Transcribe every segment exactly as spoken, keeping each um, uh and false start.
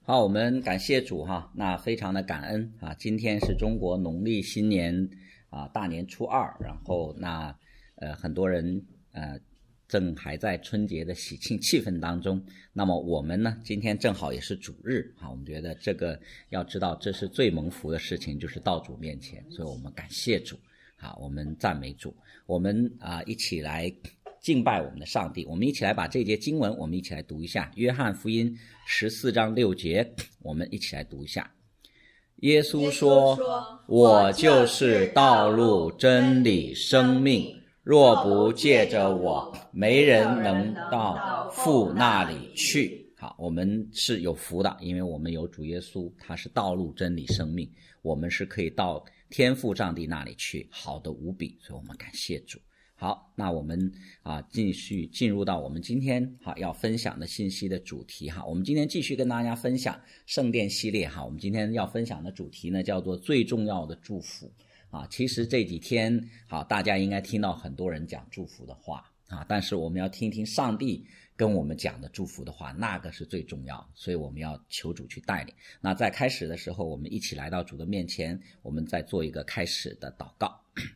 好，我们感谢主哈，那非常的感恩啊。今天是中国农历新年啊大年初二，然后那呃很多人呃正还在春节的喜庆气氛当中。那么我们呢，今天正好也是主日啊，我们觉得这个要知道这是最蒙福的事情，就是到主面前，所以我们感谢主啊，我们赞美主，我们啊一起来敬拜我们的上帝。我们一起来把这节经文我们一起来读一下，约翰福音十四章六节，我们一起来读一下。耶稣说，我就是道路真理生命，若不借着我，没人能到父那里去。好，我们是有福的，因为我们有主耶稣，他是道路真理生命，我们是可以到天父上帝那里去，好的无比，所以我们感谢主。好，那我们啊继续进入到我们今天哈要分享的信息的主题哈。我们今天继续跟大家分享圣殿系列哈。我们今天要分享的主题呢叫做最重要的祝福啊。其实这几天好，大家应该听到很多人讲祝福的话啊，但是我们要听听上帝跟我们讲的祝福的话，那个是最重要，所以我们要求主去带领。那在开始的时候，我们一起来到主的面前，我们再做一个开始的祷告。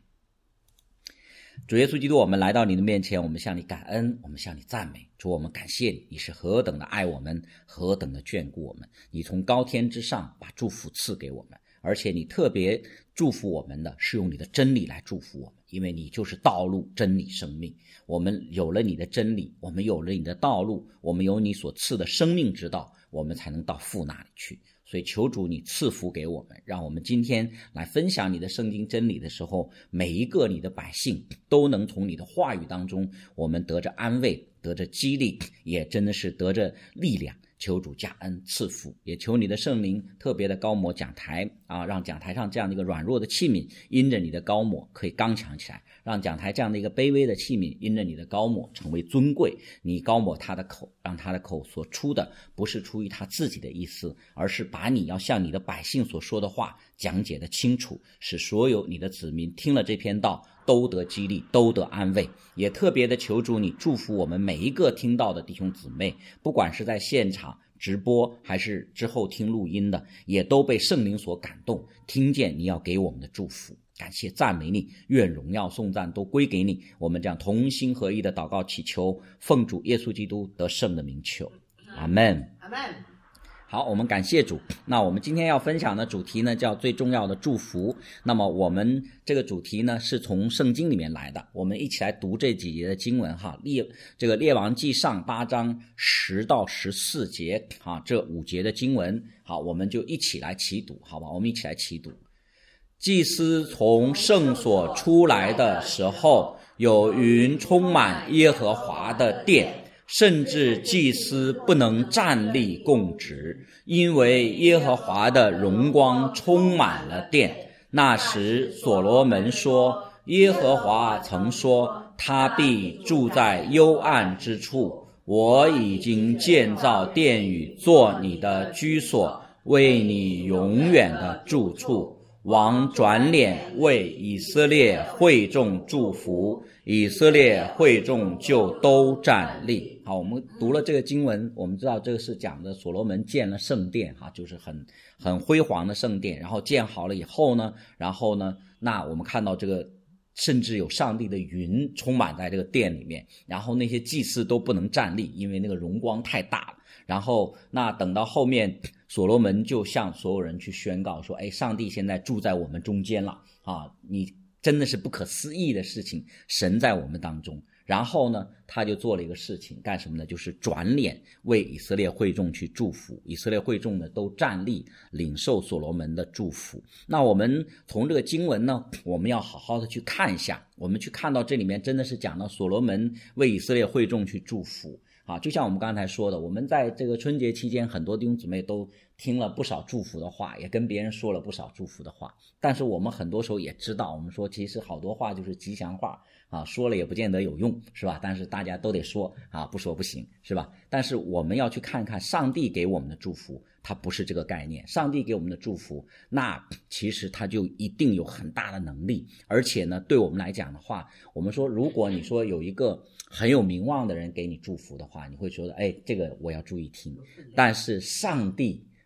主耶稣基督，我们来到你的面前，我们向你感恩，我们向你赞美。主，我们感谢你，你是何等的爱我们，何等的眷顾我们。你从高天之上把祝福赐给我们，而且你特别祝福我们的是用你的真理来祝福我们，因为你就是道路真理生命。我们有了你的真理，我们有了你的道路，我们有你所赐的生命之道，我们才能到父那里去。所以求主你赐福给我们，让我们今天来分享你的圣经真理的时候，每一个你的百姓都能从你的话语当中，我们得着安慰，得着激励，也真的是得着力量。求主加恩赐福，也求你的圣灵特别的高抹讲台啊，让讲台上这样的一个软弱的器皿因着你的高抹可以刚强起来，让讲台这样的一个卑微的器皿因着你的高抹成为尊贵。你高抹他的口，让他的口所出的不是出于他自己的意思，而是把你要向你的百姓所说的话讲解的清楚，使所有你的子民听了这篇道都得激励，都得安慰。也特别的求主你祝福我们每一个听到的弟兄姊妹，不管是在现场直播还是之后听录音的，也都被圣灵所感动，听见你要给我们的祝福。感谢赞美你，愿荣耀颂赞都归给你。我们这样同心合一的祷告祈求，奉主耶稣基督得胜的名求，阿们。 阿们。 好，我们感谢主。那我们今天要分享的主题呢叫最重要的祝福。那么我们这个主题呢是从圣经里面来的，我们一起来读这几节的经文哈。列这个列王记上八章十到十四节哈，这五节的经文，好，我们就一起来齐读，好吧？我们一起来齐读。祭司从圣所出来的时候，有云充满耶和华的殿，甚至祭司不能站立供职，因为耶和华的荣光充满了殿。那时所罗门说，耶和华曾说，他必住在幽暗之处，我已经建造殿宇做你的居所，为你永远的住处。王转脸为以色列会众祝福，以色列会众就都站立。好，我们读了这个经文，我们知道这个是讲的所罗门建了圣殿哈，就是很很辉煌的圣殿。然后建好了以后呢，然后呢，那我们看到这个甚至有上帝的云充满在这个殿里面，然后那些祭司都不能站立，因为那个荣光太大了。然后那等到后面，所罗门就向所有人去宣告说，哎，上帝现在住在我们中间了啊！你真的是不可思议的事情，神在我们当中。然后呢，他就做了一个事情，干什么呢？就是转脸为以色列会众去祝福。以色列会众呢都站立领受所罗门的祝福。那我们从这个经文呢，我们要好好的去看一下，我们去看到这里面真的是讲到所罗门为以色列会众去祝福。啊，就像我们刚才说的，我们在这个春节期间，很多弟兄姊妹都听了不少祝福的话，也跟别人说了不少祝福的话，但是我们很多时候也知道，我们说其实好多话就是吉祥话啊，说了也不见得有用，是吧？但是大家都得说啊，不说不行，是吧？但是我们要去看看上帝给我们的祝福，它不是这个概念。上帝给我们的祝福，那其实它就一定有很大的能力，而且呢，对我们来讲的话，我们说如果你说有一个很有名望的人给你祝福的话，你会觉得哎，这个我要注意听。但是上帝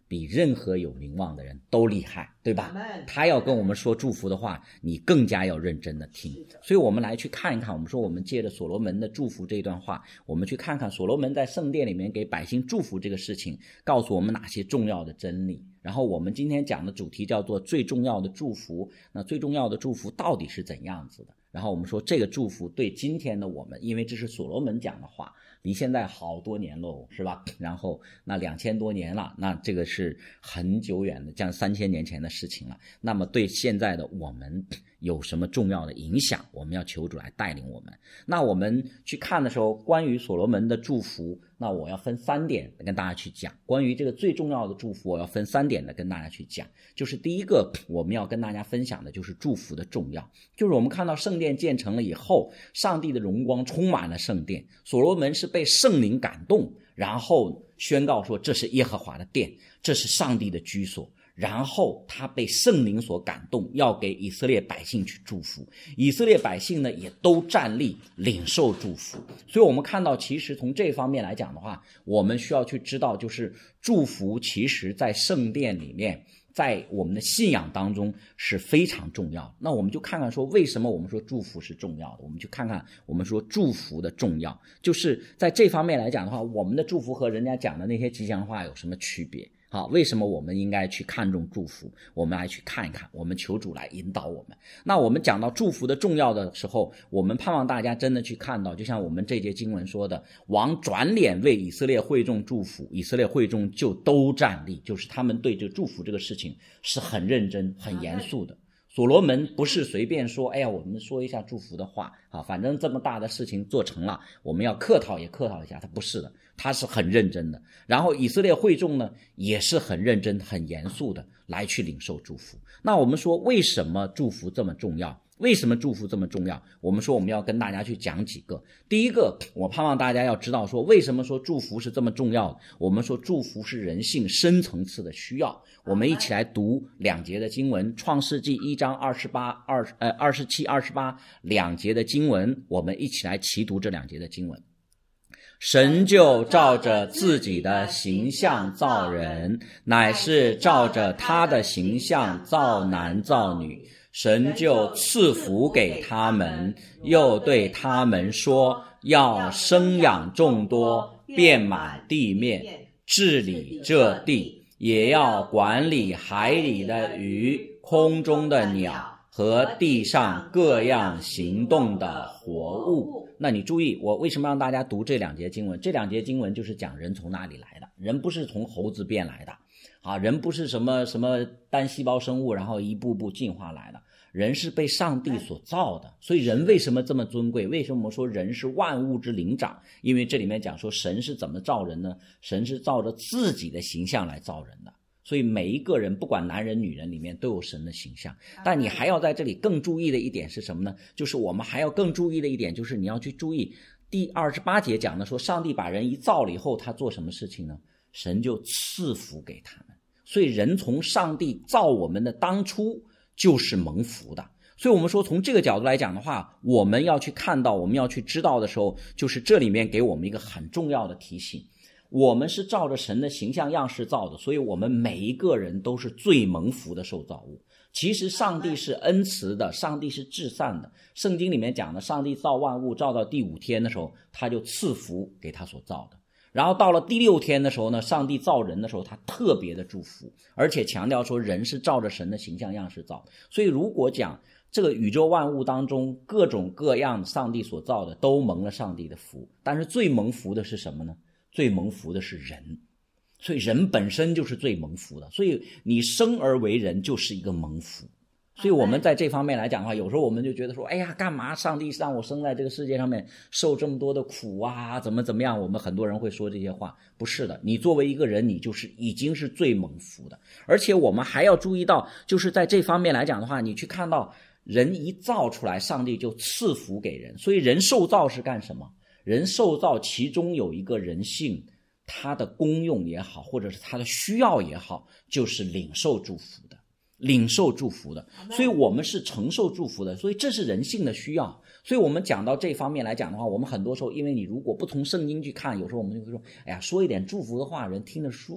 比任何有名望的人都厉害，对吧？他要跟我们说祝福的话，你更加要认真的听。所以我们来去看一看，我们说我们借着所罗门的祝福这一段话，我们去看看所罗门在圣殿里面给百姓祝福这个事情，告诉我们哪些重要的真理。然后我们今天讲的主题叫做最重要的祝福，那最重要的祝福到底是怎样子的？然后我们说这个祝福对今天的我们，因为这是所罗门讲的话，离现在好多年喽，是吧？然后那两千多年了，那这个是很久远的，将三千年前的事情了。那么对现在的我们有什么重要的影响？我们要求主来带领我们。那我们去看的时候，关于所罗门的祝福，那我要分三点跟大家去讲。关于这个最重要的祝福，我要分三点的跟大家去讲。就是第一个，我们要跟大家分享的就是祝福的重要。就是我们看到圣殿建成了以后，上帝的荣光充满了圣殿，所罗门是被圣灵感动，然后宣告说这是耶和华的殿，这是上帝的居所。然后他被圣灵所感动，要给以色列百姓去祝福。以色列百姓呢也都站立领受祝福。所以我们看到其实从这方面来讲的话，我们需要去知道，就是祝福其实在圣殿里面，在我们的信仰当中是非常重要。那我们就看看说为什么我们说祝福是重要的，我们去看看我们说祝福的重要，就是在这方面来讲的话，我们的祝福和人家讲的那些吉祥话有什么区别？好，为什么我们应该去看重祝福？我们来去看一看，我们求主来引导我们。那我们讲到祝福的重要的时候，我们盼望大家真的去看到，就像我们这节经文说的，王转脸为以色列会众祝福，以色列会众就都站立，就是他们对这个祝福这个事情是很认真很严肃的。所罗门不是随便说，哎呀，我们说一下祝福的话啊，反正这么大的事情做成了，我们要客套也客套一下，他不是的，他是很认真的。然后以色列会众呢，也是很认真很严肃的来去领受祝福。那我们说为什么祝福这么重要？为什么祝福这么重要？我们说我们要跟大家去讲几个。第一个，我盼望大家要知道说为什么说祝福是这么重要的。我们说祝福是人性深层次的需要。我们一起来读两节的经文，创世纪一章二十八、二呃二十七、二十八两节的经文，我们一起来齐读这两节的经文。神就照着自己的形象造人，乃是照着他的形象造男造女。神就赐福给他们，又对他们说，要生养众多，遍满地面，治理这地，也要管理海里的鱼，空中的鸟和地上各样行动的活物。那你注意，我为什么让大家读这两节经文？这两节经文就是讲人从哪里来的，人不是从猴子变来的啊，人不是什么什么单细胞生物然后一步步进化来的，人是被上帝所造的。所以人为什么这么尊贵？为什么我们说人是万物之灵长？因为这里面讲说神是怎么造人呢？神是照着自己的形象来造人的。所以每一个人不管男人女人里面都有神的形象。但你还要在这里更注意的一点是什么呢？就是我们还要更注意的一点就是你要去注意第二十八节讲的说，上帝把人一造了以后他做什么事情呢？神就赐福给他们。所以人从上帝造我们的当初就是蒙福的。所以我们说从这个角度来讲的话，我们要去看到，我们要去知道的时候，就是这里面给我们一个很重要的提醒，我们是照着神的形象样式造的，所以我们每一个人都是最蒙福的受造物。其实上帝是恩慈的，上帝是至善的。圣经里面讲的，上帝造万物造到第五天的时候，他就赐福给他所造的。然后到了第六天的时候呢，上帝造人的时候他特别的祝福，而且强调说人是照着神的形象样式造。所以如果讲这个宇宙万物当中各种各样上帝所造的都蒙了上帝的福，但是最蒙福的是什么呢？最蒙福的是人。所以人本身就是最蒙福的，所以你生而为人就是一个蒙福。所以我们在这方面来讲的话，有时候我们就觉得说，哎呀，干嘛上帝让我生在这个世界上面受这么多的苦啊，怎么怎么样，我们很多人会说这些话。不是的，你作为一个人，你就是已经是最蒙福的。而且我们还要注意到，就是在这方面来讲的话，你去看到人一造出来，上帝就赐福给人。所以人受造是干什么？人受造其中有一个人性，它的功用也好，或者是它的需要也好，就是领受祝福的，领受祝福的。所以我们是承受祝福的，所以这是人性的需要。所以我们讲到这方面来讲的话，我们很多时候因为你如果不从圣经去看，有时候我们就会说，哎呀，说一点祝福的话人听得舒服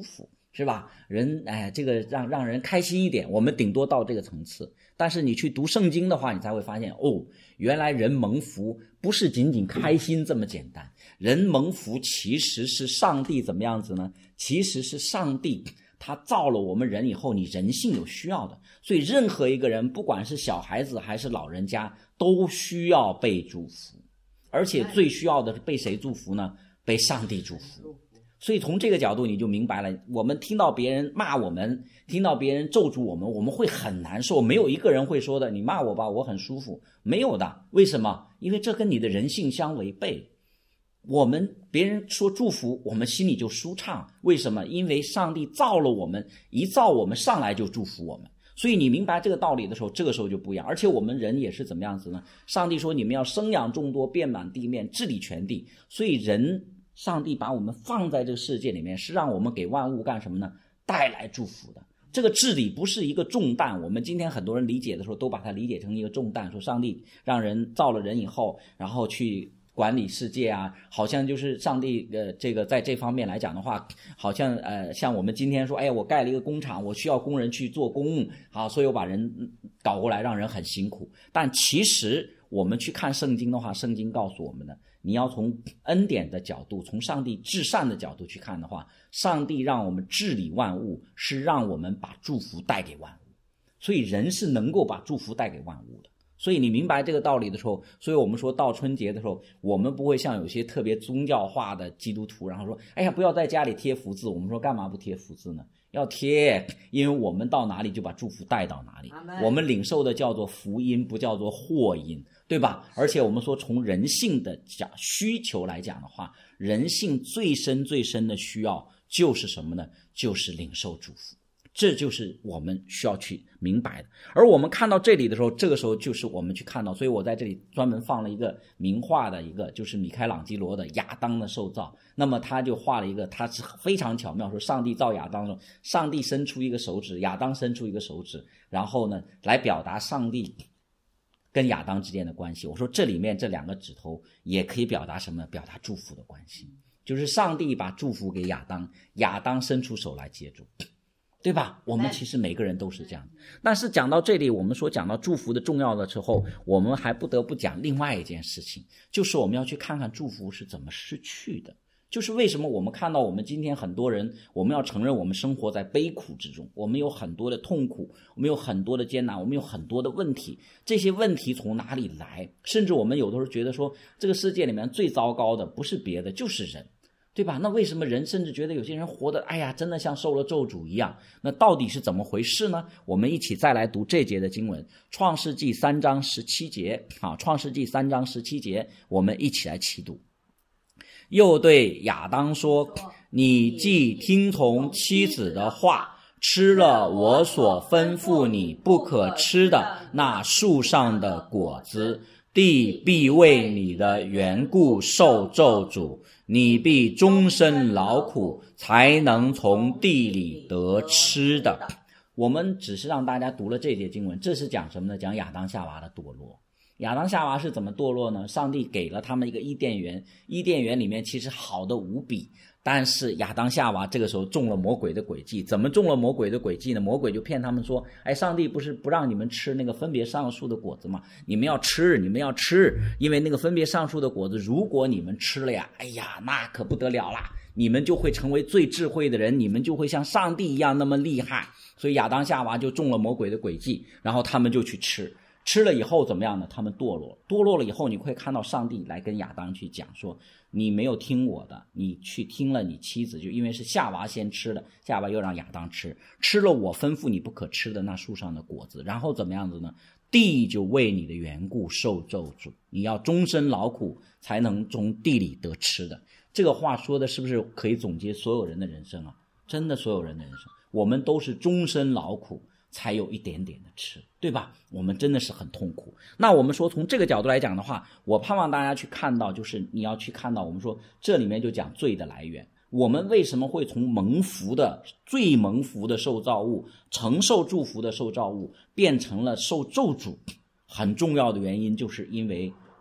是吧？人哎，这个让让人开心一点，我们顶多到这个层次。但是你去读圣经的话，你才会发现哦，原来人蒙福不是仅仅开心这么简单，人蒙福其实是上帝怎么样子呢？其实是上帝他造了我们人以后，你人性有需要的，所以任何一个人，不管是小孩子还是老人家，都需要被祝福，而且最需要的是被谁祝福呢？被上帝祝福。所以从这个角度你就明白了，我们听到别人骂我们，听到别人咒诅我们，我们会很难受，没有一个人会说的你骂我吧我很舒服，没有的。为什么？因为这跟你的人性相违背。我们别人说祝福，我们心里就舒畅，为什么？因为上帝造了我们，一造我们上来就祝福我们。所以你明白这个道理的时候，这个时候就不一样。而且我们人也是怎么样子呢？上帝说你们要生养众多，遍满地面，治理全地。所以人上帝把我们放在这个世界里面，是让我们给万物干什么呢？带来祝福的。这个治理不是一个重担，我们今天很多人理解的时候都把它理解成一个重担，说上帝让人造了人以后，然后去管理世界啊，好像就是上帝呃这个在这方面来讲的话，好像呃像我们今天说，哎，我盖了一个工厂，我需要工人去做公务，好，所以我把人搞过来，让人很辛苦。但其实我们去看圣经的话，圣经告诉我们的，你要从恩典的角度，从上帝至善的角度去看的话，上帝让我们治理万物，是让我们把祝福带给万物。所以人是能够把祝福带给万物的。所以你明白这个道理的时候，所以我们说到春节的时候，我们不会像有些特别宗教化的基督徒，然后说哎呀不要在家里贴福字。我们说干嘛不贴福字呢？要贴，因为我们到哪里就把祝福带到哪里。我们领受的叫做福音，不叫做祸因，对吧？而且我们说从人性的讲需求来讲的话，人性最深最深的需要就是什么呢？就是领受祝福。这就是我们需要去明白的。而我们看到这里的时候，这个时候就是我们去看到，所以我在这里专门放了一个名画的一个，就是米开朗基罗的亚当的受造。那么他就画了一个，他是非常巧妙，说上帝造亚当的时候，上帝伸出一个手指，亚当伸出一个手指，然后呢来表达上帝跟亚当之间的关系。我说这里面这两个指头也可以表达什么？表达祝福的关系，就是上帝把祝福给亚当，亚当伸出手来接住，对吧？我们其实每个人都是这样。但是讲到这里，我们说讲到祝福的重要的时候，我们还不得不讲另外一件事情，就是我们要去看看祝福是怎么失去的。就是为什么我们看到我们今天很多人，我们要承认我们生活在悲苦之中，我们有很多的痛苦，我们有很多的艰难，我们有很多的问题。这些问题从哪里来？甚至我们有的时候觉得说，这个世界里面最糟糕的不是别的，就是人，对吧？那为什么人甚至觉得有些人活得哎呀真的像受了咒诅一样？那到底是怎么回事呢？我们一起再来读这节的经文，创世纪三章十七节啊，创世纪三章十七节，我们一起来齐读。又对亚当说，你既听从妻子的话，吃了我所吩咐你不可吃的那树上的果子，地必为你的缘故受咒诅，你必终身劳苦，才能从地里得吃的。我们只是让大家读了这节经文，这是讲什么呢？讲亚当夏娃的堕落。亚当夏娃是怎么堕落呢？上帝给了他们一个伊甸园，伊甸园里面其实好的无比，但是亚当夏娃这个时候中了魔鬼的诡计。怎么中了魔鬼的诡计呢？魔鬼就骗他们说，哎，上帝不是不让你们吃那个分别善恶树的果子吗？你们要吃，你们要吃，因为那个分别善恶树的果子，如果你们吃了呀，哎呀，那可不得了啦，你们就会成为最智慧的人，你们就会像上帝一样那么厉害。所以亚当夏娃就中了魔鬼的诡计，然后他们就去吃。吃了以后怎么样呢？他们堕落，堕落了以后，你会看到上帝来跟亚当去讲说，你没有听我的，你去听了你妻子，就因为是夏娃先吃的，夏娃又让亚当吃，吃了我吩咐你不可吃的那树上的果子，然后怎么样子呢？地就为你的缘故受咒诅，你要终身劳苦才能从地里得吃的。这个话说的是不是可以总结所有人的人生啊？真的所有人的人生，我们都是终身劳苦才有一点点的吃，对吧？我们真的是很痛苦。那我们说从这个角度来讲的话，我盼望大家去看到，就是你要去看到，我们说这里面就讲罪的来源。我们为什么会从蒙福的最蒙福的受造物，承受祝福的受造物，变成了受咒诅？很重要的原因就是因为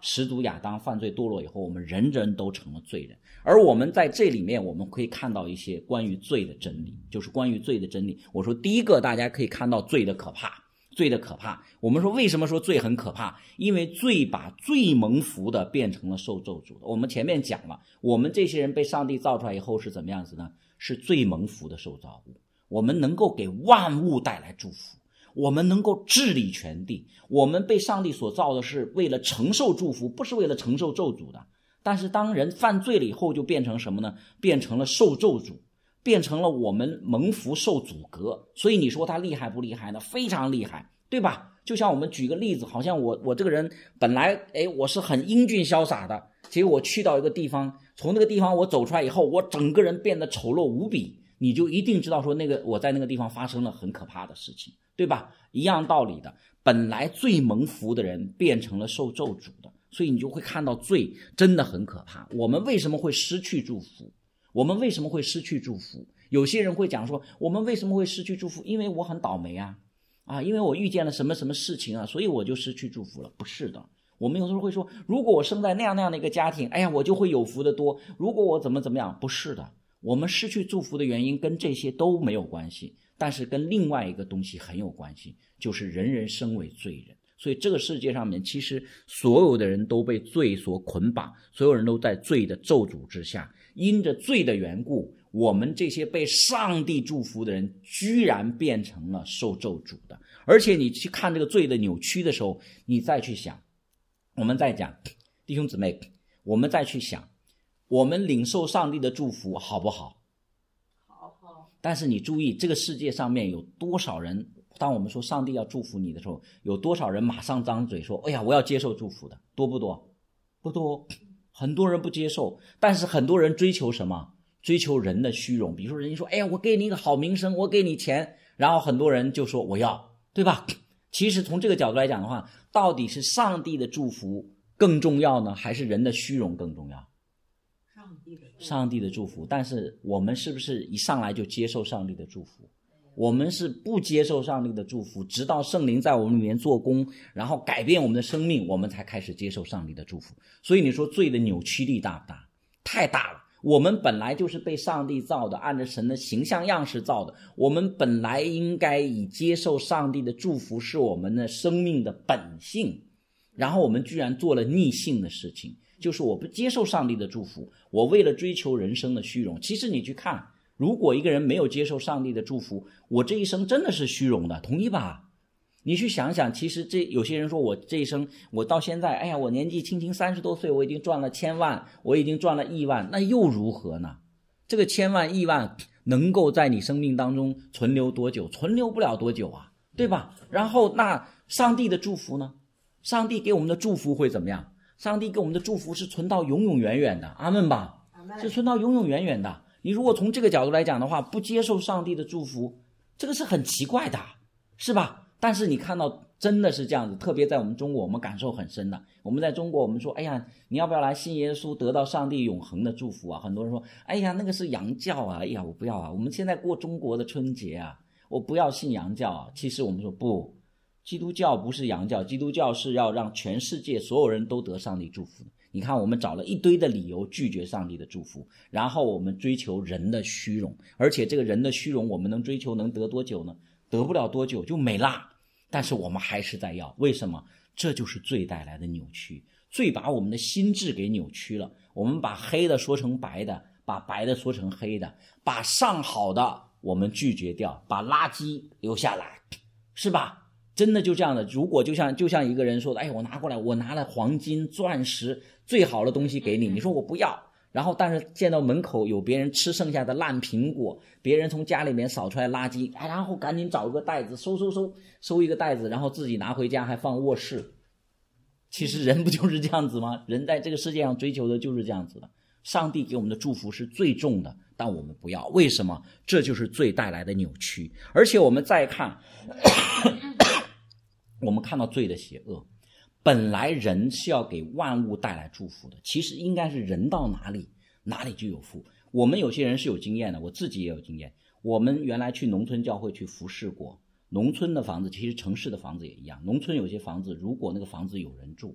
始祖亚当犯罪堕落以后，我们人人都成了罪人。而我们在这里面我们可以看到一些关于罪的真理，就是关于罪的真理。我说第一个，大家可以看到罪的可怕，罪的可怕。我们说为什么说罪很可怕？因为罪把最蒙福的变成了受咒诅的。我们前面讲了，我们这些人被上帝造出来以后是怎么样子呢？是最蒙福的受造物。我们能够给万物带来祝福，我们能够治理全地，我们被上帝所造的是为了承受祝福，不是为了承受咒诅的。但是当人犯罪了以后，就变成什么呢？变成了受咒诅，变成了我们蒙福受阻隔。所以你说他厉害不厉害呢？非常厉害，对吧？就像我们举个例子，好像我我这个人本来诶我是很英俊潇洒的，结果我去到一个地方，从那个地方我走出来以后，我整个人变得丑陋无比，你就一定知道说那个我在那个地方发生了很可怕的事情，对吧？一样道理的，本来最蒙福的人变成了受咒诅的，所以你就会看到罪真的很可怕。我们为什么会失去祝福？我们为什么会失去祝福？有些人会讲说，我们为什么会失去祝福？因为我很倒霉啊，啊，因为我遇见了什么什么事情啊，所以我就失去祝福了。不是的，我们有时候会说，如果我生在那样那样的一个家庭，哎呀，我就会有福的多。如果我怎么怎么样，不是的。我们失去祝福的原因跟这些都没有关系，但是跟另外一个东西很有关系，就是人人生为罪人。所以这个世界上面其实所有的人都被罪所捆绑，所有人都在罪的咒诅之下。因着罪的缘故，我们这些被上帝祝福的人居然变成了受咒诅的。而且你去看这个罪的扭曲的时候，你再去想，我们再讲，弟兄姊妹，我们再去想，我们领受上帝的祝福好不好？ 好好。 但是你注意，这个世界上面有多少人，当我们说上帝要祝福你的时候，有多少人马上张嘴说，哎呀，我要接受祝福的，多不多？不多。很多人不接受，但是很多人追求什么？追求人的虚荣。比如说人家说，哎呀，我给你一个好名声，我给你钱，然后很多人就说我要，对吧？其实从这个角度来讲的话，到底是上帝的祝福更重要呢，还是人的虚荣更重要？ 上帝的上帝的祝福。但是我们是不是一上来就接受上帝的祝福？我们是不接受上帝的祝福，直到圣灵在我们里面做工，然后改变我们的生命，我们才开始接受上帝的祝福。所以你说罪的扭曲力大不大？太大了。我们本来就是被上帝造的，按照神的形象样式造的，我们本来应该以接受上帝的祝福是我们的生命的本性，然后我们居然做了逆性的事情，就是我不接受上帝的祝福，我为了追求人生的虚荣。其实你去看，如果一个人没有接受上帝的祝福，我这一生真的是虚荣的，同意吧？你去想想，其实这有些人说我这一生，我到现在，哎呀，我年纪轻轻三十多岁，我已经赚了千万，我已经赚了亿万，那又如何呢？这个千万亿万能够在你生命当中存留多久？存留不了多久啊，对吧？然后那上帝的祝福呢？上帝给我们的祝福会怎么样？上帝给我们的祝福是存到永永远远的，阿们吧？是存到永永远远的。你如果从这个角度来讲的话，不接受上帝的祝福，这个是很奇怪的，是吧？但是你看到真的是这样子，特别在我们中国，我们感受很深的。我们在中国，我们说，哎呀，你要不要来信耶稣，得到上帝永恒的祝福啊？很多人说，哎呀，那个是洋教啊，哎呀，我不要啊。我们现在过中国的春节啊，我不要信洋教啊。其实我们说不，基督教不是洋教，基督教是要让全世界所有人都得上帝祝福的。你看我们找了一堆的理由拒绝上帝的祝福，然后我们追求人的虚荣，而且这个人的虚荣我们能追求能得多久呢？得不了多久就没啦。但是我们还是在要，为什么？这就是罪带来的扭曲。罪把我们的心智给扭曲了，我们把黑的说成白的，把白的说成黑的，把上好的我们拒绝掉，把垃圾留下来，是吧？真的就这样的。如果就像就像一个人说的，哎，我拿过来，我拿了黄金钻石最好的东西给你，你说我不要，然后但是见到门口有别人吃剩下的烂苹果，别人从家里面扫出来垃圾，哎，然后赶紧找个袋子收收收收一个袋子，然后自己拿回家还放卧室。其实人不就是这样子吗？人在这个世界上追求的就是这样子的。上帝给我们的祝福是最重的，但我们不要，为什么？这就是罪带来的扭曲。而且我们再看我们看到罪的邪恶，本来人是要给万物带来祝福的，其实应该是人到哪里哪里就有福。我们有些人是有经验的，我自己也有经验。我们原来去农村教会去服侍过，农村的房子其实城市的房子也一样，农村有些房子如果那个房子有人住，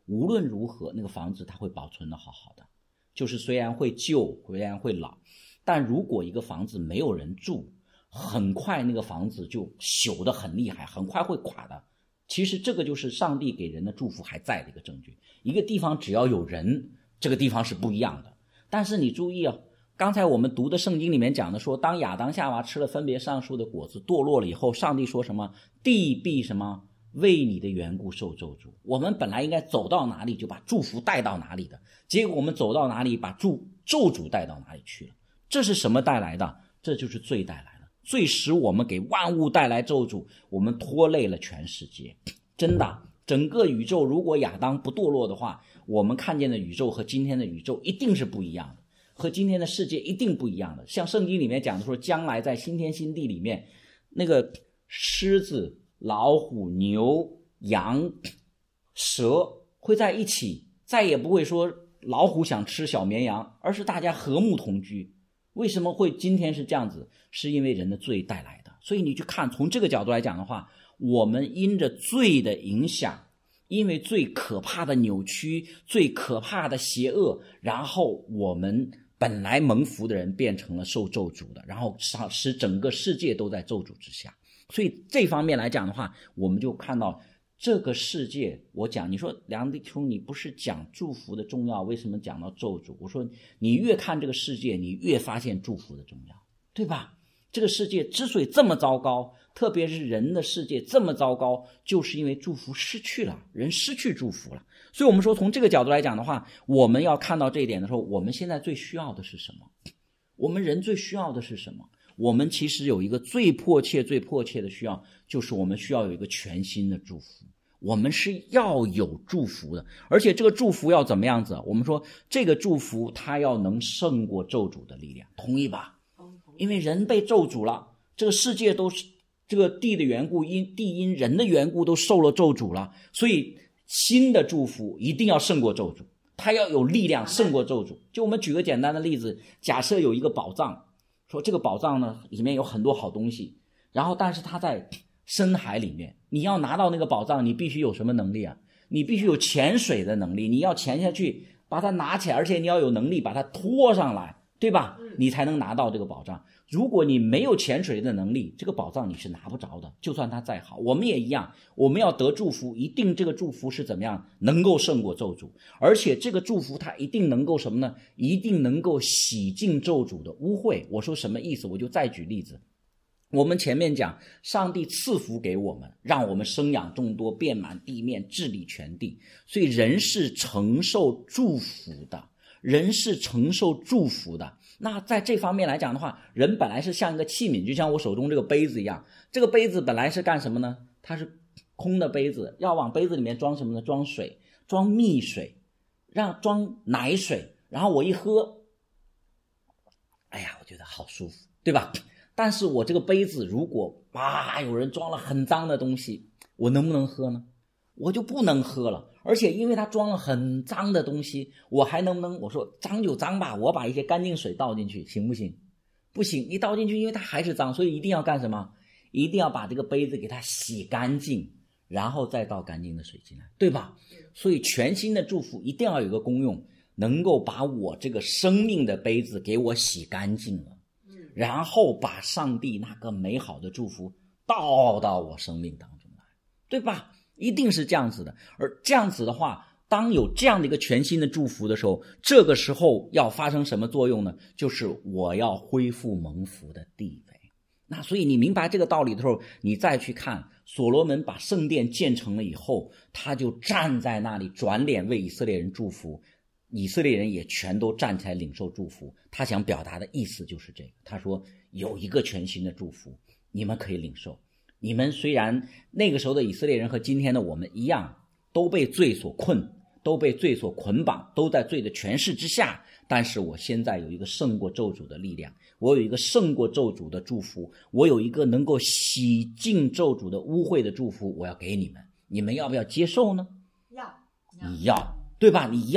无论如何那个房子它会保存的好好的，就是虽然会旧，虽然会老，但如果一个房子没有人住，很快那个房子就朽得很厉害，很快会垮的。其实这个就是上帝给人的祝福还在的一个证据。一个地方只要有人，这个地方是不一样的。但是你注意啊，刚才我们读的圣经里面讲的说，当亚当夏娃吃了分别善树的果子堕落了以后，上帝说什么？地必什么？为你的缘故受咒诅。我们本来应该走到哪里就把祝福带到哪里的，结果我们走到哪里把咒咒诅带到哪里去了。这是什么带来的？这就是罪带来的。罪使我们给万物带来咒诅，我们拖累了全世界。真的，整个宇宙如果亚当不堕落的话，我们看见的宇宙和今天的宇宙一定是不一样的，和今天的世界一定不一样的。像圣经里面讲的说，将来在新天新地里面，那个狮子、老虎、牛、羊、蛇会在一起，再也不会说老虎想吃小绵羊，而是大家和睦同居。为什么会今天是这样子？是因为人的罪带来的。所以你去看，从这个角度来讲的话，我们因着罪的影响，因为最可怕的扭曲，最可怕的邪恶，然后我们本来蒙福的人变成了受咒诅的，然后使整个世界都在咒诅之下。所以这方面来讲的话，我们就看到这个世界，我讲，你说梁弟兄，你不是讲祝福的重要，为什么讲到咒诅？我说你越看这个世界，你越发现祝福的重要，对吧？这个世界之所以这么糟糕，特别是人的世界这么糟糕，就是因为祝福失去了，人失去祝福了。所以我们说从这个角度来讲的话，我们要看到这一点的时候，我们现在最需要的是什么？我们人最需要的是什么？我们其实有一个最迫切最迫切的需要，就是我们需要有一个全新的祝福。我们是要有祝福的，而且这个祝福要怎么样子？我们说这个祝福它要能胜过咒诅的力量，同意吧？因为人被咒诅了，这个世界都是这个地的缘故，因地因人的缘故都受了咒诅了，所以新的祝福一定要胜过咒诅，它要有力量胜过咒诅。就我们举个简单的例子，假设有一个宝藏，说这个宝藏呢里面有很多好东西，然后但是它在深海里面，你要拿到那个宝藏，你必须有什么能力啊？你必须有潜水的能力，你要潜下去把它拿起来，而且你要有能力把它拖上来，对吧？你才能拿到这个宝藏。如果你没有潜水的能力，这个宝藏你是拿不着的，就算它再好。我们也一样，我们要得祝福，一定这个祝福是怎么样？能够胜过咒诅，而且这个祝福它一定能够什么呢？一定能够洗净咒诅的污秽。我说什么意思？我就再举例子。我们前面讲，上帝赐福给我们，让我们生养众多，遍满地面，治理全地。所以人是承受祝福的，人是承受祝福的。那在这方面来讲的话，人本来是像一个器皿，就像我手中这个杯子一样。这个杯子本来是干什么呢？它是空的杯子，要往杯子里面装什么呢？装水，装蜜水，让装奶水。然后我一喝，哎呀，我觉得好舒服，对吧？但是我这个杯子如果啊有人装了很脏的东西，我能不能喝呢？我就不能喝了。而且因为它装了很脏的东西，我还能不能，我说脏就脏吧，我把一些干净水倒进去行不行？不行，你倒进去因为它还是脏，所以一定要干什么？一定要把这个杯子给它洗干净，然后再倒干净的水进来，对吧？所以全新的祝福一定要有一个功用，能够把我这个生命的杯子给我洗干净了，然后把上帝那个美好的祝福倒到我生命当中来，对吧？一定是这样子的。而这样子的话，当有这样的一个全新的祝福的时候，这个时候要发生什么作用呢？就是我要恢复蒙福的地位。那所以你明白这个道理的时候，你再去看所罗门把圣殿建成了以后，他就站在那里转脸为以色列人祝福，以色列人也全都站起来领受祝福。他想表达的意思就是这个，他说有一个全新的祝福，你们可以领受。你们虽然那个时候的以色列人和今天的我们一样，都被罪所困，都被罪所捆绑，都在罪的权势之下，但是我现在有一个胜过咒诅的力量，我有一个胜过咒诅的祝福，我有一个能够洗净咒诅的污秽的祝福，我要给你们，你们要不要接受呢？ 要， 你要，对吧？你要，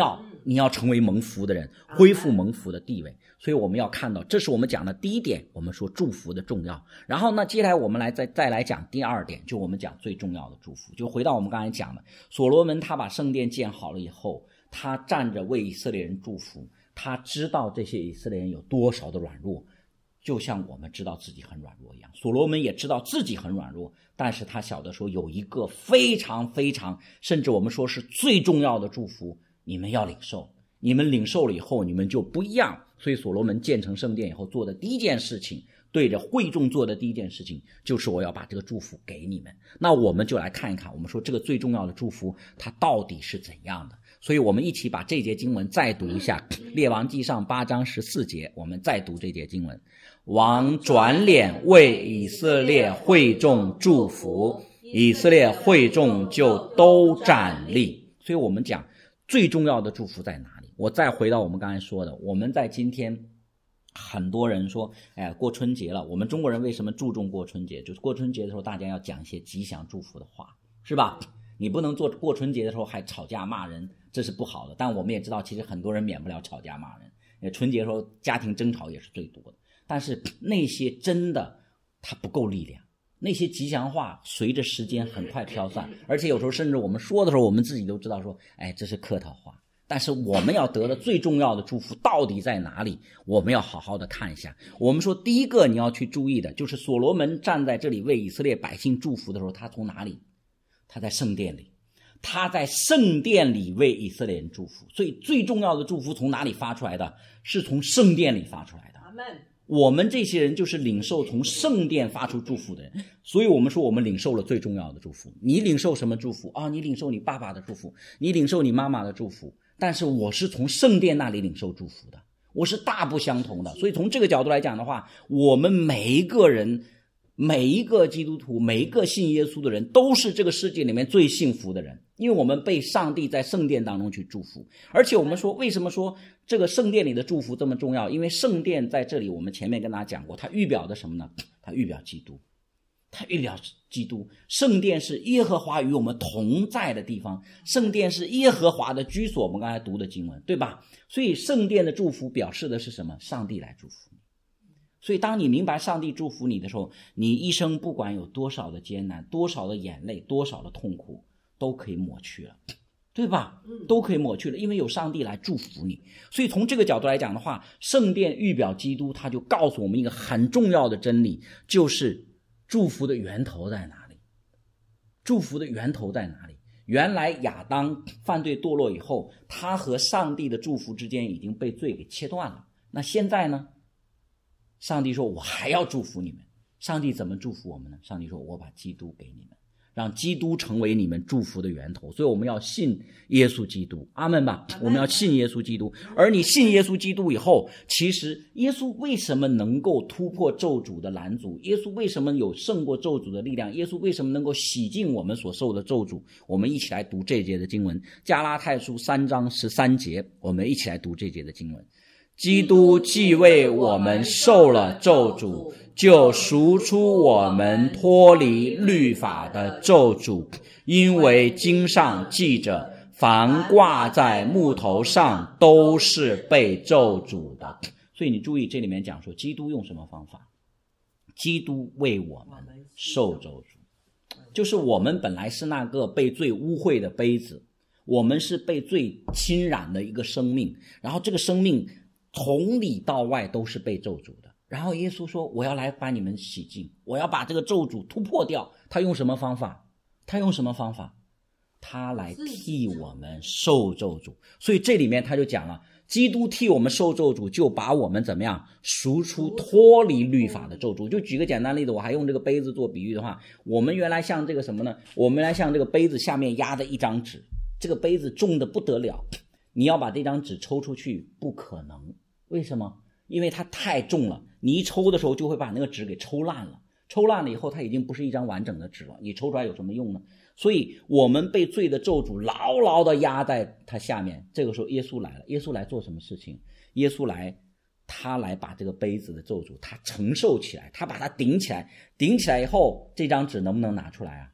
你要成为蒙福的人，恢复蒙福的地位。所以我们要看到，这是我们讲的第一点，我们说祝福的重要。然后呢，接下来我们来再再来讲第二点，就我们讲最重要的祝福。就回到我们刚才讲的，所罗门他把圣殿建好了以后，他站着为以色列人祝福，他知道这些以色列人有多少的软弱，就像我们知道自己很软弱一样。所罗门也知道自己很软弱，但是他晓得说有一个非常非常，甚至我们说是最重要的祝福，你们要领受，你们领受了以后，你们就不一样。所以所罗门建成圣殿以后做的第一件事情，对着会众做的第一件事情，就是我要把这个祝福给你们。那我们就来看一看，我们说这个最重要的祝福它到底是怎样的。所以我们一起把这节经文再读一下，列王纪上八章十四节，我们再读这节经文。王转脸为以色列会众祝福，以色列会众就都站立。所以我们讲最重要的祝福在哪里？我再回到我们刚才说的，我们在今天很多人说，哎，过春节了，我们中国人为什么注重过春节？就是过春节的时候大家要讲一些吉祥祝福的话，是吧？你不能做过春节的时候还吵架骂人，这是不好的。但我们也知道，其实很多人免不了吵架骂人，春节的时候家庭争吵也是最多的。但是那些真的它不够力量，那些吉祥话随着时间很快消散，而且有时候甚至我们说的时候，我们自己都知道说，哎，这是客套话。但是我们要得的最重要的祝福到底在哪里？我们要好好的看一下。我们说第一个你要去注意的就是所罗门站在这里为以色列百姓祝福的时候，他从哪里？他在圣殿里，他在圣殿里为以色列人祝福。所以最重要的祝福从哪里发出来的？是从圣殿里发出来的。 阿们。 我们这些人就是领受从圣殿发出祝福的人，所以我们说我们领受了最重要的祝福。你领受什么祝福啊？你领受你爸爸的祝福，你领受你妈妈的祝福，但是我是从圣殿那里领受祝福的，我是大不相同的。所以从这个角度来讲的话，我们每一个人，每一个基督徒，每一个信耶稣的人，都是这个世界里面最幸福的人，因为我们被上帝在圣殿当中去祝福。而且我们说，为什么说这个圣殿里的祝福这么重要？因为圣殿在这里，我们前面跟大家讲过，它预表的什么呢？它预表基督，它预表基督。圣殿是耶和华与我们同在的地方，圣殿是耶和华的居所，我们刚才读的经文，对吧？所以圣殿的祝福表示的是什么？上帝来祝福你。所以当你明白上帝祝福你的时候，你一生不管有多少的艰难，多少的眼泪，多少的痛苦，都可以抹去了，对吧？都可以抹去了，因为有上帝来祝福你。所以从这个角度来讲的话，圣殿预表基督，它就告诉我们一个很重要的真理，就是祝福的源头在哪里？祝福的源头在哪里？原来亚当犯罪堕落以后，他和上帝的祝福之间已经被罪给切断了。那现在呢？上帝说我还要祝福你们。上帝怎么祝福我们呢？上帝说我把基督给你们，让基督成为你们祝福的源头。所以我们要信耶稣基督，阿们吧。我们要信耶稣基督。而你信耶稣基督以后，其实耶稣为什么能够突破咒诅的拦阻？耶稣为什么有胜过咒诅的力量？耶稣为什么能够洗净我们所受的咒诅？我们一起来读这节的经文，加拉太书三章十三节，我们一起来读这节的经文。基督既为我们受了咒诅，就赎出我们脱离律法的咒诅，因为经上记着，凡挂在木头上都是被咒诅的。所以你注意这里面讲说，基督用什么方法？基督为我们受咒诅，就是我们本来是那个被罪污秽的杯子，我们是被罪侵染的一个生命，然后这个生命从里到外都是被咒诅的。然后耶稣说我要来把你们洗净，我要把这个咒诅突破掉。他用什么方法？他用什么方法？他来替我们受咒诅。所以这里面他就讲了，基督替我们受咒诅，就把我们怎么样赎出脱离律法的咒诅。就举个简单例子，我还用这个杯子做比喻的话，我们原来像这个什么呢？我们原来像这个杯子下面压的一张纸，这个杯子重的不得了，你要把这张纸抽出去不可能。为什么？因为它太重了，你一抽的时候就会把那个纸给抽烂了，抽烂了以后它已经不是一张完整的纸了，你抽出来有什么用呢？所以我们被罪的咒诅牢牢地压在它下面。这个时候耶稣来了，耶稣来做什么事情？耶稣来，他来把这个杯子的咒诅他承受起来，他把它顶起来，顶起来以后这张纸能不能拿出来啊？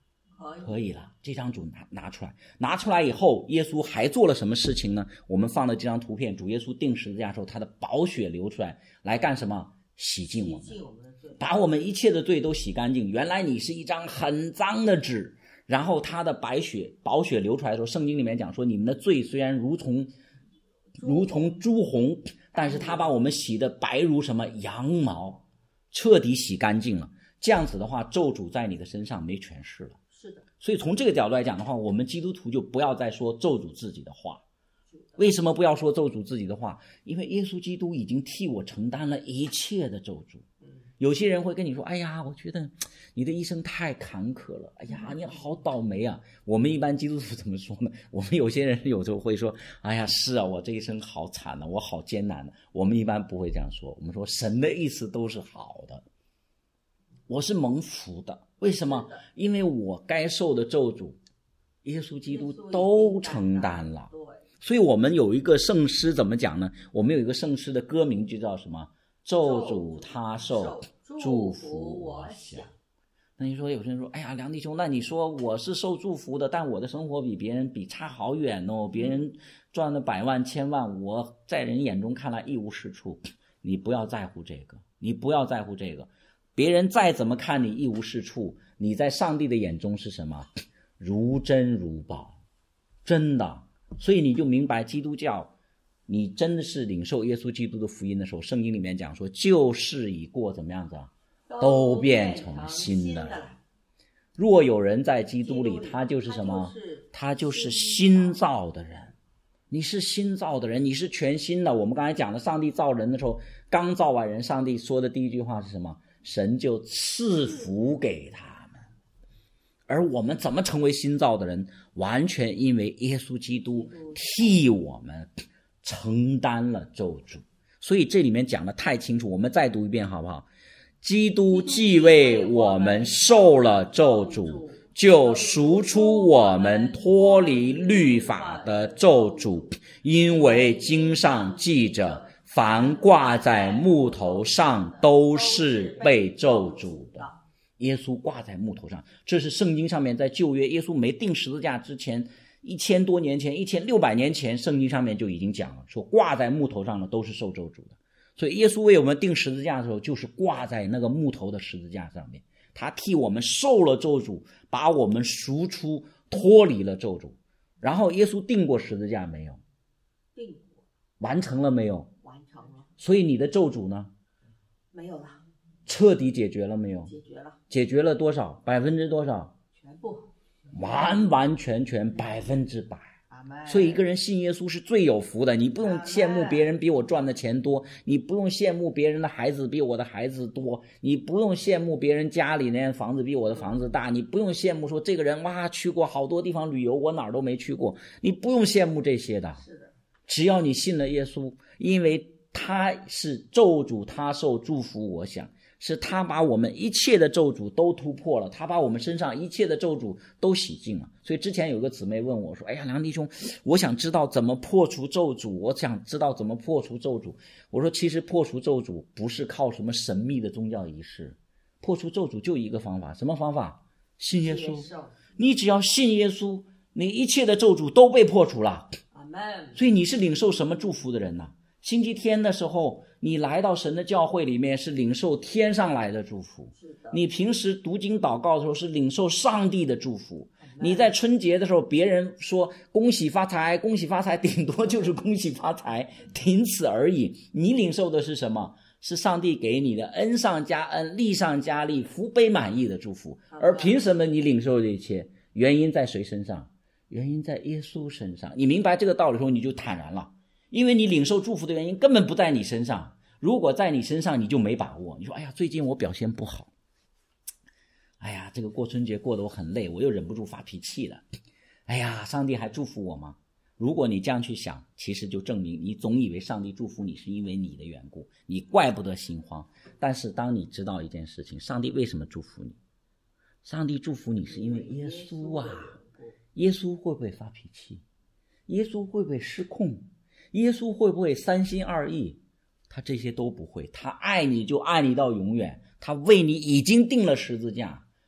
可以可以了，这张主拿拿出来，拿出来以后，耶稣还做了什么事情呢？我们放的这张图片，主耶稣钉十字架的时候，他的宝血流出来，来干什么？洗净我们， 洗净我们的罪， 把我们一切的罪都洗干净。原来你是一张很脏的纸，然后他的白血宝血流出来的时候，圣经里面讲说，你们的罪虽然如同如同朱红，但是他把我们洗得白如什么羊毛，彻底洗干净了。这样子的话，咒诅在你的身上没权势了。 是的， 所以从这个角度来讲的话，我们基督徒就不要再说咒诅自己的话。为什么不要说咒诅自己的话？因为耶稣基督已经替我承担了一切的咒诅。有些人会跟你说，哎呀，我觉得你的一生太坎坷了，哎呀，你好倒霉啊。我们一般基督徒怎么说呢？我们有些人有时候会说，哎呀，是啊，我这一生好惨啊，我好艰难啊。我们一般不会这样说，我们说神的意思都是好的，我是蒙福的。为什么？因为我该受的咒诅耶稣基督都承担了。所以我们有一个圣诗怎么讲呢？我们有一个圣诗的歌名就叫什么？咒诅他受，祝福我享。那你说有些人说，哎呀，梁弟兄，那你说我是受祝福的，但我的生活比别人比差好远哦，别人赚了百万千万，我在人眼中看来一无是处。你不要在乎这个，你不要在乎这个。别人再怎么看你一无是处，你在上帝的眼中是什么？如珍如宝，真的。所以你就明白基督教，你真的是领受耶稣基督的福音的时候，圣经里面讲说，旧事已过，怎么样子啊？都变成新的了。若有人在基督里，他就是什么？他就是新造的人。你是新造的人，你是全新的。我们刚才讲的，上帝造人的时候，刚造完人，上帝说的第一句话是什么？神就赐福给他们。而我们怎么成为新造的人？完全因为耶稣基督替我们承担了咒诅。所以这里面讲的太清楚，我们再读一遍好不好？基督既为我们受了咒诅，就赎出我们脱离律法的咒诅，因为经上记着，凡挂在木头上都是被咒诅的。耶稣挂在木头上，这是圣经上面在旧约耶稣没钉十字架之前一千多年前一千六百年前，圣经上面就已经讲了，说挂在木头上的都是受咒诅的。所以耶稣为我们钉十字架的时候，就是挂在那个木头的十字架上面，他替我们受了咒诅，把我们赎出脱离了咒诅。然后耶稣钉过十字架没有？ 钉过。 完成了没有？ 完成了。 所以你的咒诅呢？ 没有了。 彻底解决了没有？ 解决了。 解决了多少？百分之多少？ 全部。 完完全全百分之百。所以一个人信耶稣是最有福的。你不用羡慕别人比我赚的钱多，你不用羡慕别人的孩子比我的孩子多，你不用羡慕别人家里那房子比我的房子大，你不用羡慕说这个人哇去过好多地方旅游，我哪儿都没去过，你不用羡慕这些的。 是的， 只要你信了耶稣，因为他是咒诅他受，祝福我想，是他把我们一切的咒诅都突破了，他把我们身上一切的咒诅都洗净了。所以之前有个姊妹问我说，哎呀，梁弟兄，我想知道怎么破除咒诅，我想知道怎么破除咒诅。我说其实破除咒诅不是靠什么神秘的宗教仪式，破除咒诅就一个方法。什么方法？信耶稣。你只要信耶稣，你一切的咒诅都被破除了。 阿们。 所以你是领受什么祝福的人呢？星期天的时候，你来到神的教会里面是领受天上来的祝福。你平时读经祷告的时候是领受上帝的祝福。你在春节的时候，别人说恭喜发财，恭喜发财，顶多就是恭喜发财，仅此而已。你领受的是什么？是上帝给你的恩上加恩，利上加利，福杯满溢的祝福。而凭什么你领受这一切？原因在谁身上？原因在耶稣身上。你明白这个道理的时候，你就坦然了。因为你领受祝福的原因根本不在你身上，如果在你身上你就没把握。你说哎呀，最近我表现不好，哎呀，这个过春节过得我很累，我又忍不住发脾气了，哎呀，上帝还祝福我吗？如果你这样去想，其实就证明你总以为上帝祝福你是因为你的缘故，你怪不得心慌。但是当你知道一件事情，上帝为什么祝福你？上帝祝福你是因为耶稣啊。耶稣会不会发脾气？耶稣会不会失控？耶稣会不会三心二意？他这些都不会。他爱你就爱你到永远，他为你已经钉了十字架，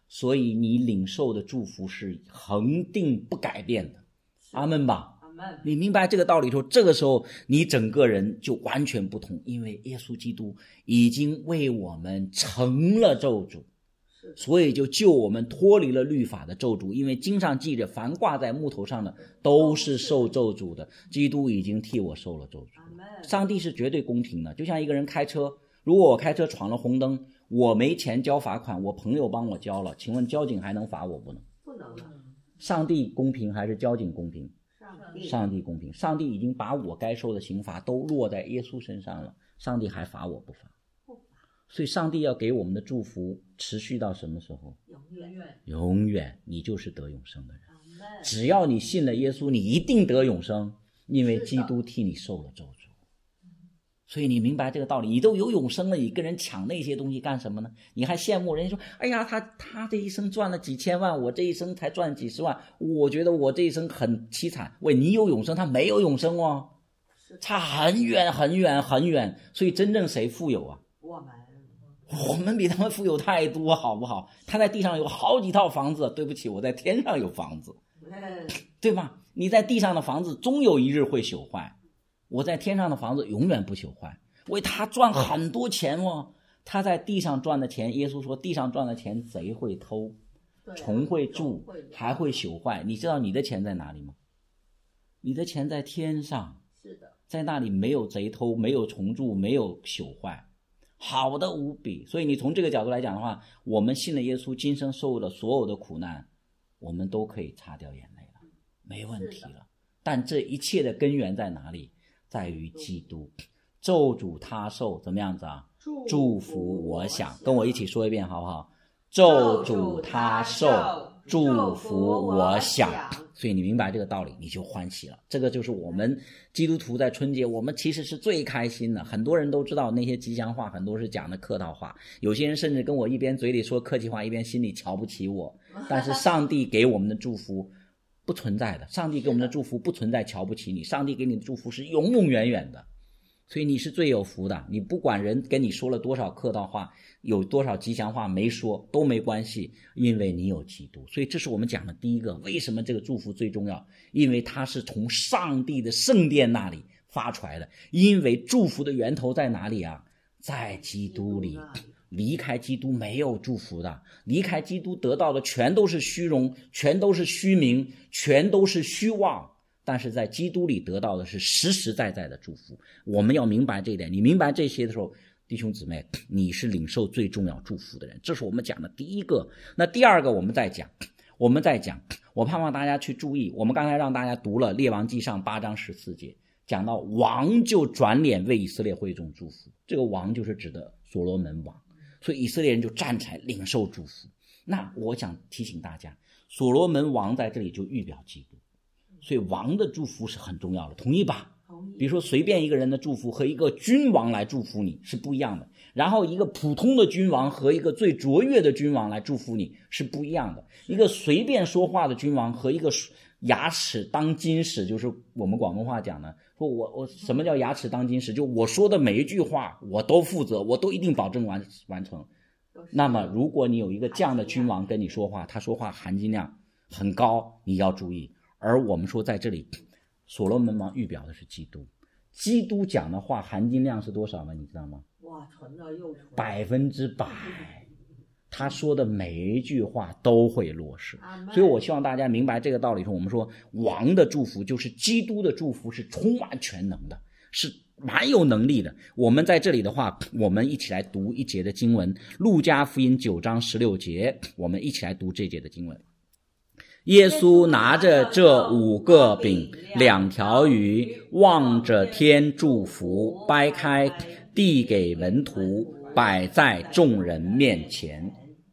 所以你领受的祝福是恒定不改变的。阿们吧。你明白这个道理之后，这个时候你整个人就完全不同，因为耶稣基督已经为我们成了咒诅，所以就救我们脱离了律法的咒诅。因为经上记着，凡挂在木头上的都是受咒诅的，基督已经替我受了咒诅。上帝是绝对公平的，就像一个人开车，如果我开车闯了红灯，我没钱交罚款，我朋友帮我交了，请问交警还能罚我不能？ 不能了。 上帝公平还是交警公平？上帝公平。上帝已经把我该受的刑罚都落在耶稣身上了，上帝还罚我不罚？所以上帝要给我们的祝福持续到什么时候？ 永远。 永远。你就是得永生的人，只要你信了耶稣，你一定得永生，因为基督替你受了咒诅。所以你明白这个道理，你都有永生了，你跟人抢那些东西干什么呢？你还羡慕人家说，哎呀，他他这一生赚了几千万，我这一生才赚几十万，我觉得我这一生很凄惨。喂，你有永生，他没有永生哦，差很远很远很远。所以真正谁富有啊？ 我们我们比他们富有太多，好不好？他在地上有好几套房子，对不起，我在天上有房子，对吧？你在地上的房子终有一日会朽坏，我在天上的房子永远不朽坏。为他赚很多钱哦，他在地上赚的钱，耶稣说地上赚的钱贼会偷，虫会蛀，还会朽坏。你知道你的钱在哪里吗？你的钱在天上， 是的， 在那里没有贼偷，没有虫蛀，没有朽坏，好的无比。所以你从这个角度来讲的话，我们信了耶稣，今生受了所有的苦难，我们都可以擦掉眼泪了，没问题了。但这一切的根源在哪里？在于基督。咒诅他受，怎么样子啊？祝福我想。跟我一起说一遍好不好？咒诅他受，祝福我想。所以你明白这个道理，你就欢喜了。这个就是我们基督徒在春节，我们其实是最开心的。很多人都知道那些吉祥话很多是讲的客套话，有些人甚至跟我一边嘴里说客气话，一边心里瞧不起我。但是上帝给我们的祝福不存在的，上帝给我们的祝福不存在瞧不起你，上帝给你的祝福是永永远远的。所以你是最有福的，你不管人跟你说了多少客套话，有多少吉祥话没说都没关系，因为你有基督。所以这是我们讲的第一个，为什么这个祝福最重要？因为它是从上帝的圣殿那里发出来的。因为祝福的源头在哪里啊？在基督里。离开基督没有祝福的，离开基督得到的全都是虚荣，全都是虚名，全都是虚妄。但是在基督里得到的是实实在在的祝福，我们要明白这一点。你明白这些的时候，弟兄姊妹，你是领受最重要祝福的人。这是我们讲的第一个。那第二个我们再讲，我们再讲，我盼望大家去注意，我们刚才让大家读了列王纪上八章十四节，讲到王就转脸为以色列会众祝福，这个王就是指的所罗门王，所以以色列人就站起来领受祝福。那我想提醒大家，所罗门王在这里就预表基督，所以王的祝福是很重要的，同意吧？比如说随便一个人的祝福和一个君王来祝福你是不一样的，然后一个普通的君王和一个最卓越的君王来祝福你是不一样的，一个随便说话的君王和一个牙齿当金石，就是我们广东话讲的，说我我什么叫牙齿当金石？就我说的每一句话我都负责，我都一定保证完完成。那么如果你有一个这样的君王跟你说话，他说话含金量很高，你要注意。而我们说在这里所罗门王预表的是基督，基督讲的话含金量是多少呢？你知道吗？ 哇，纯的又纯， 百分之百，他说的每一句话都会落实。所以我希望大家明白这个道理说，我们说王的祝福就是基督的祝福，是充满全能的，是蛮有能力的。我们在这里的话，我们一起来读一节的经文，路加福音九章十六节，我们一起来读这节的经文。耶稣拿着这五个饼两条鱼，望着天祝福，掰开递给门徒，摆在众人面前。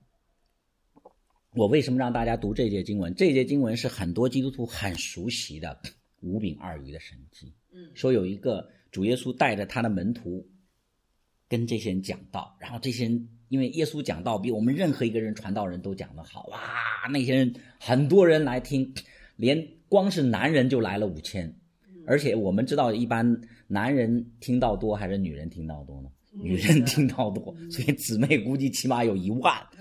我为什么让大家读这节经文？这节经文是很多基督徒很熟悉的五饼二鱼的神迹。说有一个主耶稣带着他的门徒跟这些人讲道，然后这些人因为耶稣讲道比我们任何一个人传道人都讲得好，哇，那些人很多人来听，连光是男人就来了五千。而且我们知道一般男人听到多还是女人听到多呢？女人听到多，所以姊妹估计起码有一万。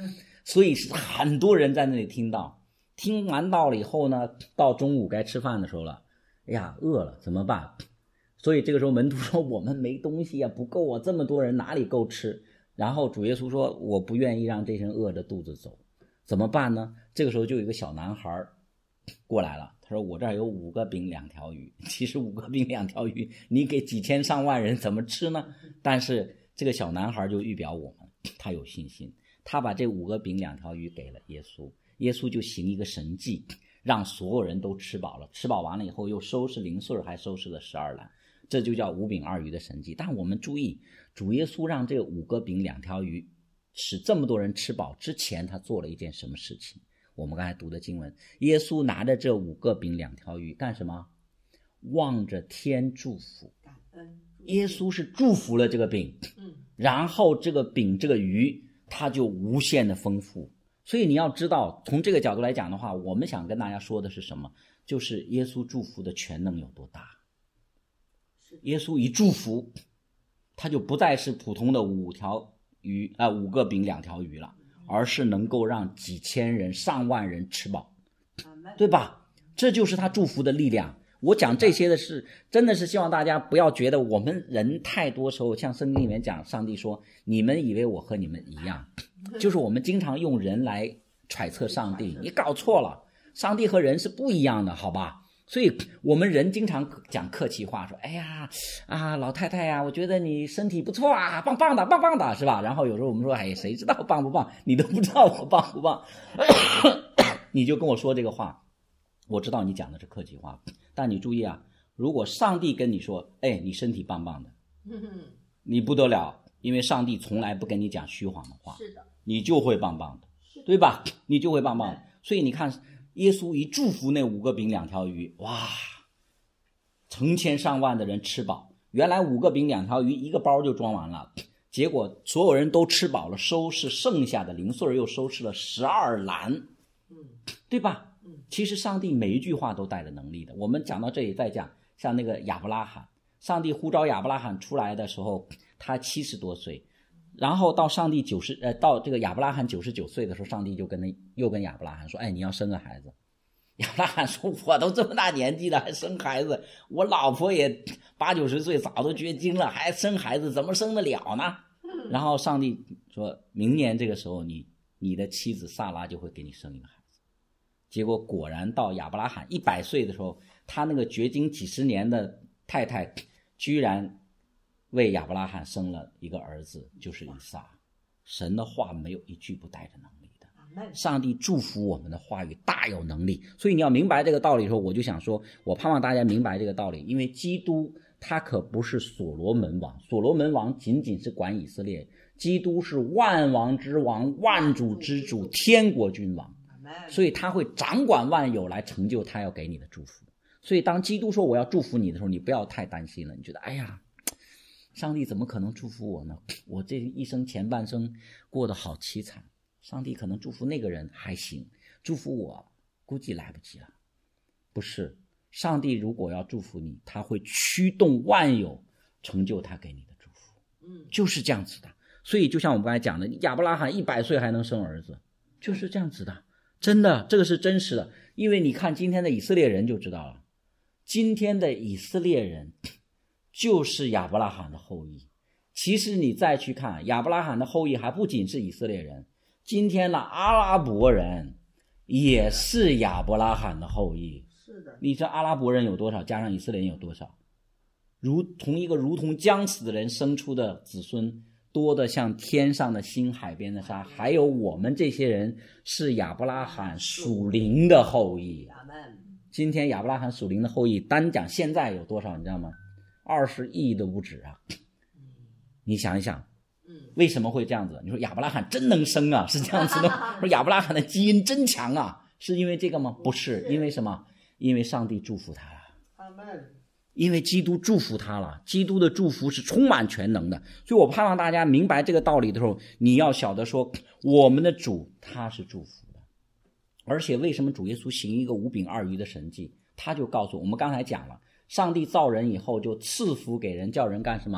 所以是很多人在那里听到，听完道了以后呢，到中午该吃饭的时候了，哎呀，饿了怎么办？所以这个时候门徒说我们没东西啊，不够啊，这么多人哪里够吃？然后主耶稣说我不愿意让这些人饿着肚子走，怎么办呢？这个时候就有一个小男孩过来了，他说我这儿有五个饼两条鱼。其实五个饼两条鱼你给几千上万人怎么吃呢？但是这个小男孩就预表我们，他有信心，他把这五个饼两条鱼给了耶稣，耶稣就行一个神迹，让所有人都吃饱了，吃饱完了以后又收拾零碎，还收拾了十二篮，这就叫五饼二鱼的神迹。但我们注意，主耶稣让这五个饼两条鱼使这么多人吃饱之前，他做了一件什么事情？我们刚才读的经文，耶稣拿着这五个饼两条鱼干什么？望着天祝福。耶稣是祝福了这个饼，然后这个饼这个鱼它就无限的丰富。所以你要知道，从这个角度来讲的话，我们想跟大家说的是什么？就是耶稣祝福的全能有多大。耶稣一祝福，他就不再是普通的五条鱼啊、呃，五个饼两条鱼了，而是能够让几千人上万人吃饱，对吧？这就是他祝福的力量。我讲这些的是真的是希望大家不要觉得我们人太多时候像圣经里面讲，上帝说你们以为我和你们一样，就是我们经常用人来揣测上帝，你搞错了，上帝和人是不一样的，好吧？所以我们人经常讲客气话，说哎呀啊老太太呀，我觉得你身体不错啊，棒棒的棒棒的，是吧？然后有时候我们说哎谁知道棒不棒，你都不知道我棒不棒你就跟我说这个话，我知道你讲的是客气话，但你注意啊，如果上帝跟你说哎你身体棒棒的，你不得了，因为上帝从来不跟你讲虚谎的话， 是的， 你就会棒棒的，对吧？你就会棒棒的。所以你看耶稣一祝福那五个饼两条鱼，哇，成千上万的人吃饱。原来五个饼两条鱼一个包就装完了，结果所有人都吃饱了，收拾剩下的零碎又收拾了十二篮，对吧？其实上帝每一句话都带着能力的。我们讲到这里再讲，像那个亚伯拉罕，上帝呼召亚伯拉罕出来的时候，他七十多岁，然后到上帝九十呃到这个亚伯拉罕九十九岁的时候，上帝就跟那又跟亚伯拉罕说，哎，你要生个孩子。亚伯拉罕说，我都这么大年纪了还生孩子，我老婆也八九十岁早都绝经了，还生孩子怎么生得了呢？然后上帝说，明年这个时候你你的妻子萨拉就会给你生一个孩子。结果果然到亚伯拉罕一百岁的时候，他那个绝经几十年的太太居然为亚伯拉罕生了一个儿子，就是以撒。神的话没有一句不带着能力的，上帝祝福我们的话语大有能力。所以你要明白这个道理的时候，我就想说，我盼望大家明白这个道理，因为基督他可不是所罗门王，所罗门王仅仅是管以色列，基督是万王之王，万主之主，天国君王，所以他会掌管万有来成就他要给你的祝福。所以当基督说我要祝福你的时候，你不要太担心了，你觉得哎呀上帝怎么可能祝福我呢？我这一生前半生过得好凄惨，上帝可能祝福那个人还行，祝福我估计来不及了。不是，上帝如果要祝福你，他会驱动万有成就他给你的祝福，就是这样子的。所以就像我们刚才讲的，亚伯拉罕一百岁还能生儿子，就是这样子的，真的，这个是真实的。因为你看今天的以色列人就知道了，今天的以色列人就是亚伯拉罕的后裔。其实你再去看，亚伯拉罕的后裔还不仅是以色列人，今天的阿拉伯人也是亚伯拉罕的后裔。 是的， 你知道阿拉伯人有多少，加上以色列人有多少？如同一个如同将死的人生出的子孙，多的像天上的星，海边的沙。还有我们这些人是亚伯拉罕属灵的后裔。今天亚伯拉罕属灵的后裔单讲现在有多少你知道吗？二十亿都不止啊！你想一想，为什么会这样子？你说亚伯拉罕真能生啊，是这样子的。说亚伯拉罕的基因真强啊，是因为这个吗？不是，因为什么？因为上帝祝福他了。阿们。因为基督祝福他了，基督的祝福是充满全能的。所以我盼望大家明白这个道理的时候，你要晓得说，我们的主他是祝福的。而且为什么主耶稣行一个五饼二鱼的神迹？他就告诉我们，刚才讲了，上帝造人以后就赐福给人，叫人干什么？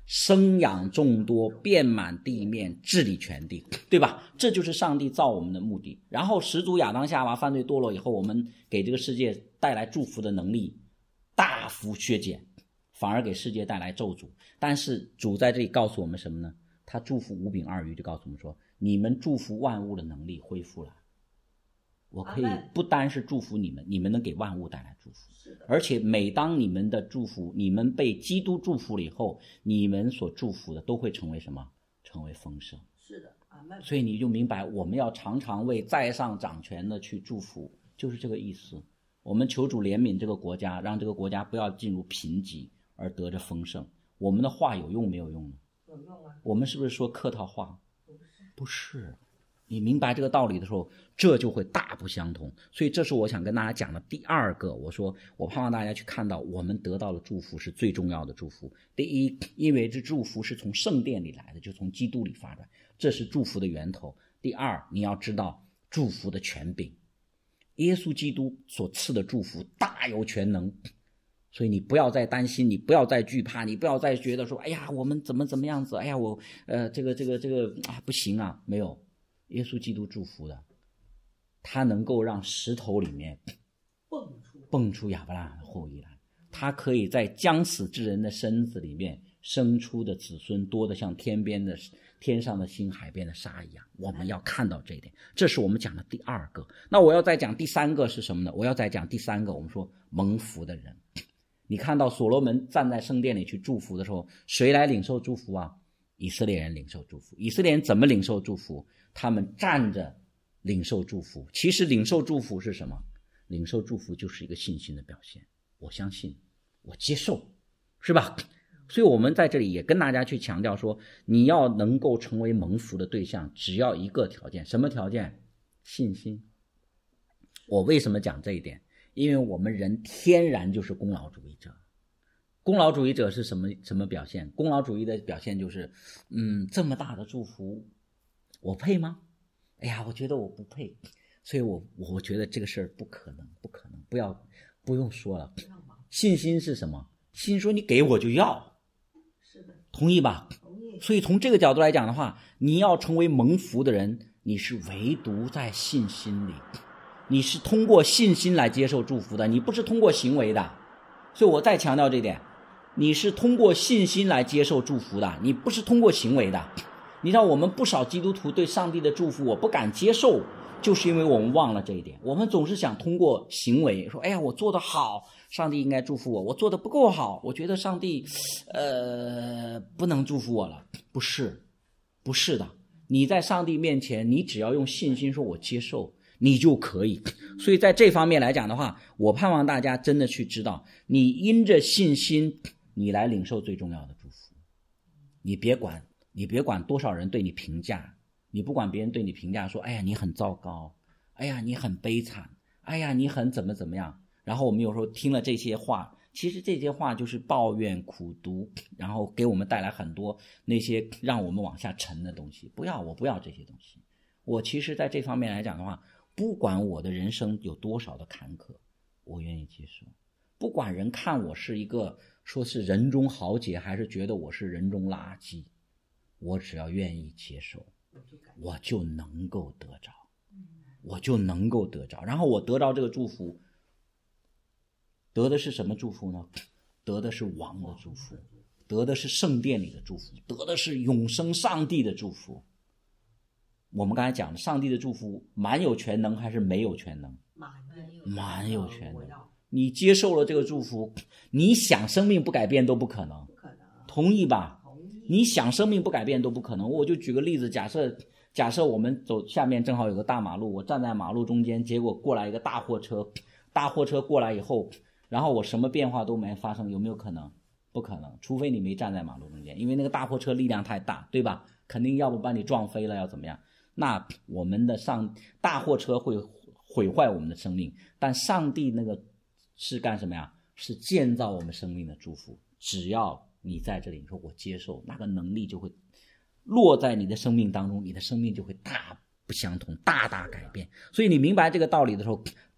生养众多，遍满地面，治理全地，对吧？这就是上帝造我们的目的。然后始祖亚当夏娃犯罪堕落以后，我们给这个世界带来祝福的能力大幅削减，反而给世界带来咒诅。但是主在这里告诉我们什么呢？他祝福五饼二鱼，就告诉我们说，你们祝福万物的能力恢复了。我可以不单是祝福你们，你们能给万物带来祝福，而且每当你们的祝福，你们被基督祝福了以后，你们所祝福的都会成为什么？成为丰盛。 是的，阿们。 所以你就明白，我们要常常为在上掌权的去祝福，就是这个意思。我们求主怜悯这个国家，让这个国家不要进入贫瘠而得着丰盛。我们的话有用没有用呢？ 有用啊。 我们是不是说客套话？ 不是， 不是。你明白这个道理的时候，这就会大不相同。所以这是我想跟大家讲的第二个，我说我盼望大家去看到我们得到的祝福是最重要的祝福。第一，因为这祝福是从圣殿里来的，就从基督里发出来，这是祝福的源头。第二，你要知道祝福的权柄，耶稣基督所赐的祝福大有全能。所以你不要再担心，你不要再惧怕，你不要再觉得说，哎呀，我们怎么怎么样子，哎呀，我呃这个这个这个啊不行啊，没有。耶稣基督祝福的，他能够让石头里面蹦出蹦出亚伯拉罕的后裔来，他可以在将死之人的身子里面生出的子孙多得像天边的天上的星海边的沙一样。我们要看到这一点，这是我们讲的第二个。那我要再讲第三个是什么呢？我要再讲第三个，我们说蒙福的人。你看到所罗门站在圣殿里去祝福的时候，谁来领受祝福啊？以色列人领受祝福。以色列人怎么领受祝福？他们站着领受祝福。其实领受祝福是什么？领受祝福就是一个信心的表现。我相信，我接受，是吧？所以我们在这里也跟大家去强调说，你要能够成为蒙福的对象，只要一个条件。什么条件？信心。我为什么讲这一点？因为我们人天然就是功劳主义者。功劳主义者是什么什么表现？功劳主义的表现就是，嗯，这么大的祝福，我配吗？哎呀，我觉得我不配，所以我我觉得这个事儿不可能，不可能，不要不用说了。信心是什么？信心说你给我就要， 是的， 同意吧？ 同意。 所以从这个角度来讲的话，你要成为蒙福的人，你是唯独在信心里，你是通过信心来接受祝福的，你不是通过行为的。所以我再强调这点，你是通过信心来接受祝福的，你不是通过行为的。你知道我们不少基督徒对上帝的祝福我不敢接受，就是因为我们忘了这一点。我们总是想通过行为说，哎呀，我做得好，上帝应该祝福我，我做得不够好，我觉得上帝呃不能祝福我了。不是，不是的。你在上帝面前，你只要用信心说我接受，你就可以。所以在这方面来讲的话，我盼望大家真的去知道，你因着信心你来领受最重要的祝福。你别管你别管多少人对你评价，你不管别人对你评价说，哎呀你很糟糕，哎呀你很悲惨，哎呀你很怎么怎么样。然后我们有时候听了这些话，其实这些话就是抱怨苦毒，然后给我们带来很多那些让我们往下沉的东西。不要，我不要这些东西。我其实在这方面来讲的话，不管我的人生有多少的坎坷，我愿意接受。不管人看我是一个说是人中豪杰，还是觉得我是人中垃圾，我只要愿意接受，我就能够得着，我就能够得着。然后我得着这个祝福，得的是什么祝福呢？得的是王的祝福，得的是圣殿里的祝福，得的是永生上帝的祝福。我们刚才讲的上帝的祝福满有全能还是没有全能？满有全能。你接受了这个祝福，你想生命不改变都不可能，同意吧？你想生命不改变都不可能。我就举个例子，假设假设我们走下面正好有个大马路，我站在马路中间，结果过来一个大货车，大货车过来以后，然后我什么变化都没发生，有没有可能？不可能，除非你没站在马路中间，因为那个大货车力量太大，对吧？肯定要不把你撞飞了，要怎么样？那我们的上大货车会毁坏我们的生命，但上帝那个是干什么呀？是建造我们生命的祝福。只要你在这里，你说我接受，那个能力就会落在你的生命当中，你的生命就会大不相同，大大改变。所以你明白这个道理的时候，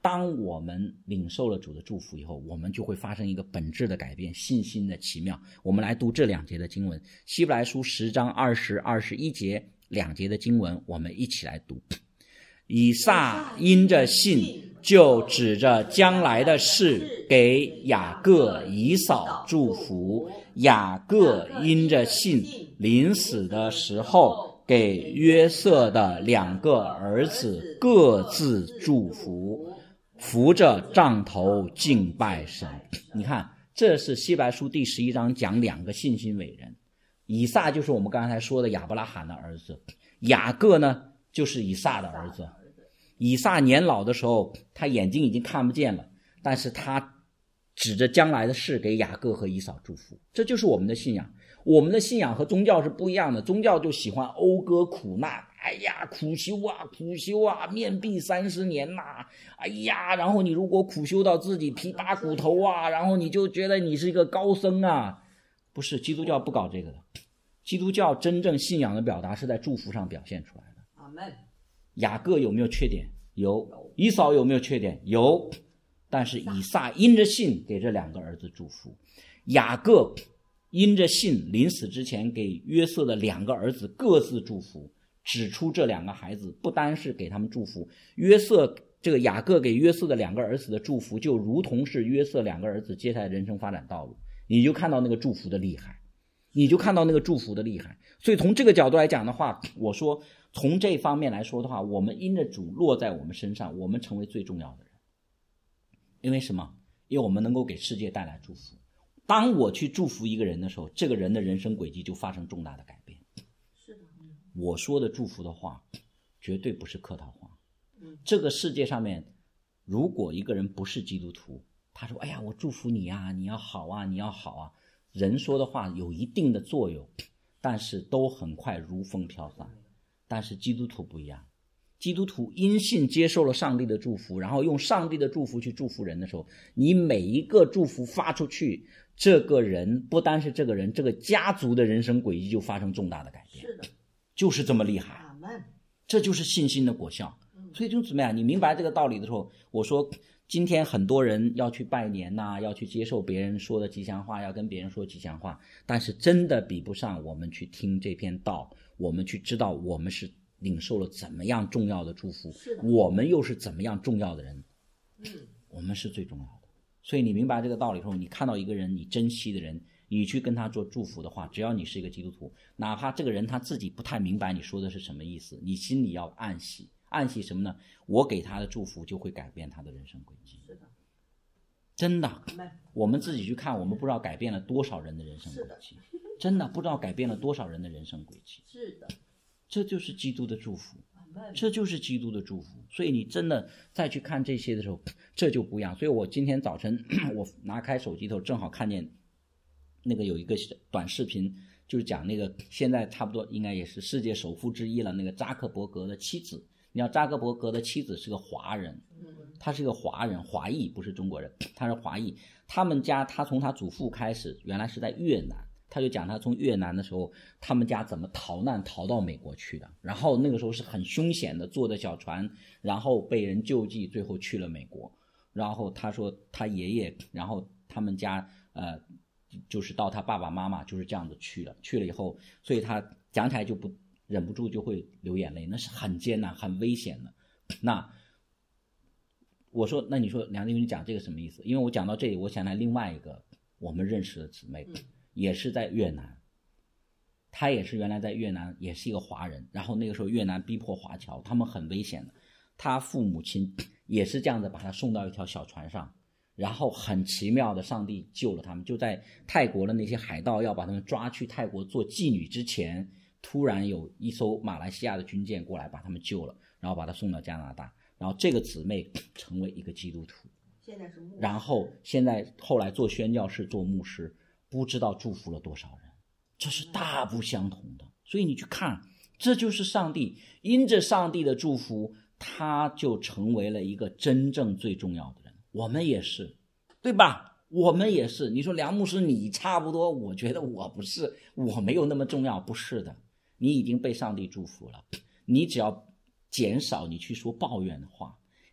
当我们领受了主的祝福以后，我们就会发生一个本质的改变，信心的奇妙。我们来读这两节的经文，希伯来书十章二十、二十一节两节的经文，我们一起来读。以撒因着信，就指着将来的事给雅各、以扫祝福。雅各因着信，临死的时候给约瑟的两个儿子各自祝福，扶着杖头敬拜神。你看，这是希伯来书第十一章讲两个信心伟人。以撒就是我们刚才说的亚伯拉罕的儿子，雅各呢就是以撒的儿子。以撒年老的时候，他眼睛已经看不见了，但是他指着将来的事给雅各和以扫祝福。这就是我们的信仰。我们的信仰和宗教是不一样的，宗教就喜欢讴歌苦难，哎呀苦修啊苦修啊，面壁三十年呐、啊，哎呀，然后你如果苦修到自己皮打骨头啊，然后你就觉得你是一个高僧啊。不是，基督教不搞这个的。基督教真正信仰的表达是在祝福上表现出来的。 阿们。 雅各有没有缺点？有。以扫有没有缺点？有。但是以撒因着信给这两个儿子祝福，雅各因着信临死之前给约瑟的两个儿子各自祝福，指出这两个孩子不单是给他们祝福，约瑟这个雅各给约瑟的两个儿子的祝福就如同是约瑟两个儿子接下来人生发展道路，你就看到那个祝福的厉害，你就看到那个祝福的厉害。所以从这个角度来讲的话，我说从这方面来说的话，我们因着主落在我们身上，我们成为最重要的人。因为什么？因为我们能够给世界带来祝福。当我去祝福一个人的时候，这个人的人生轨迹就发生重大的改变。 是的， 我说的祝福的话绝对不是客套话。这个世界上面如果一个人不是基督徒，他说哎呀我祝福你啊，你要好啊，你要好啊，人说的话有一定的作用，但是都很快如风飘散。但是基督徒不一样，基督徒因信接受了上帝的祝福，然后用上帝的祝福去祝福人的时候，你每一个祝福发出去，这个人不单是这个人，这个家族的人生轨迹就发生重大的改变。 是的， 就是这么厉害。 阿们。 这就是信心的果效。所以就怎么样，你明白这个道理的时候，我说今天很多人要去拜年呐、啊，要去接受别人说的吉祥话，要跟别人说吉祥话，但是真的比不上我们去听这篇道，我们去知道我们是领受了怎么样重要的祝福，我们又是怎么样重要的人。 嗯， 我们是最重要的。所以你明白这个道理之后，你看到一个人你珍惜的人，你去跟他做祝福的话，只要你是一个基督徒，哪怕这个人他自己不太明白你说的是什么意思，你心里要暗喜。暗喜什么呢？我给他的祝福就会改变他的人生轨迹。 是的， 真的，我们自己去看，我们不知道改变了多少人的人生轨迹。真的不知道改变了多少人的人生轨迹。 是的， 这就是基督的祝福，这就是基督的祝福。所以你真的再去看这些的时候，这就不一样。所以我今天早晨我拿开手机头，正好看见那个有一个短视频，就是讲那个现在差不多应该也是世界首富之一了，那个扎克伯格的妻子。你知道扎克伯格的妻子是个华人，他是个华人，华裔，不是中国人，他是华裔。他们家他从他祖父开始，原来是在越南，他就讲他从越南的时候，他们家怎么逃难逃到美国去的，然后那个时候是很凶险的，坐的小船，然后被人救济，最后去了美国。然后他说他爷爷，然后他们家呃，就是到他爸爸妈妈就是这样子去了，去了以后，所以他讲起来就不忍不住就会流眼泪，那是很艰难很危险的。那我说那你说梁弟兄你讲这个什么意思？因为我讲到这里，我想来另外一个我们认识的姊妹，也是在越南，她也是原来在越南，也是一个华人，然后那个时候越南逼迫华侨，他们很危险的，她父母亲也是这样的把她送到一条小船上，然后很奇妙的上帝救了他们。就在泰国的那些海盗要把他们抓去泰国做妓女之前，突然有一艘马来西亚的军舰过来把他们救了，然后把他送到加拿大，然后这个姊妹成为一个基督徒， 现在是牧师， 然后现在后来做宣教士做牧师，不知道祝福了多少人，这是大不相同的。所以你去看，这就是上帝，因着上帝的祝福，他就成为了一个真正最重要的人。我们也是，对吧？我们也是。你说梁牧师你差不多，我觉得我不是，我没有那么重要，不是的。你已经被上帝祝福了，你只要减少你去说抱怨的话，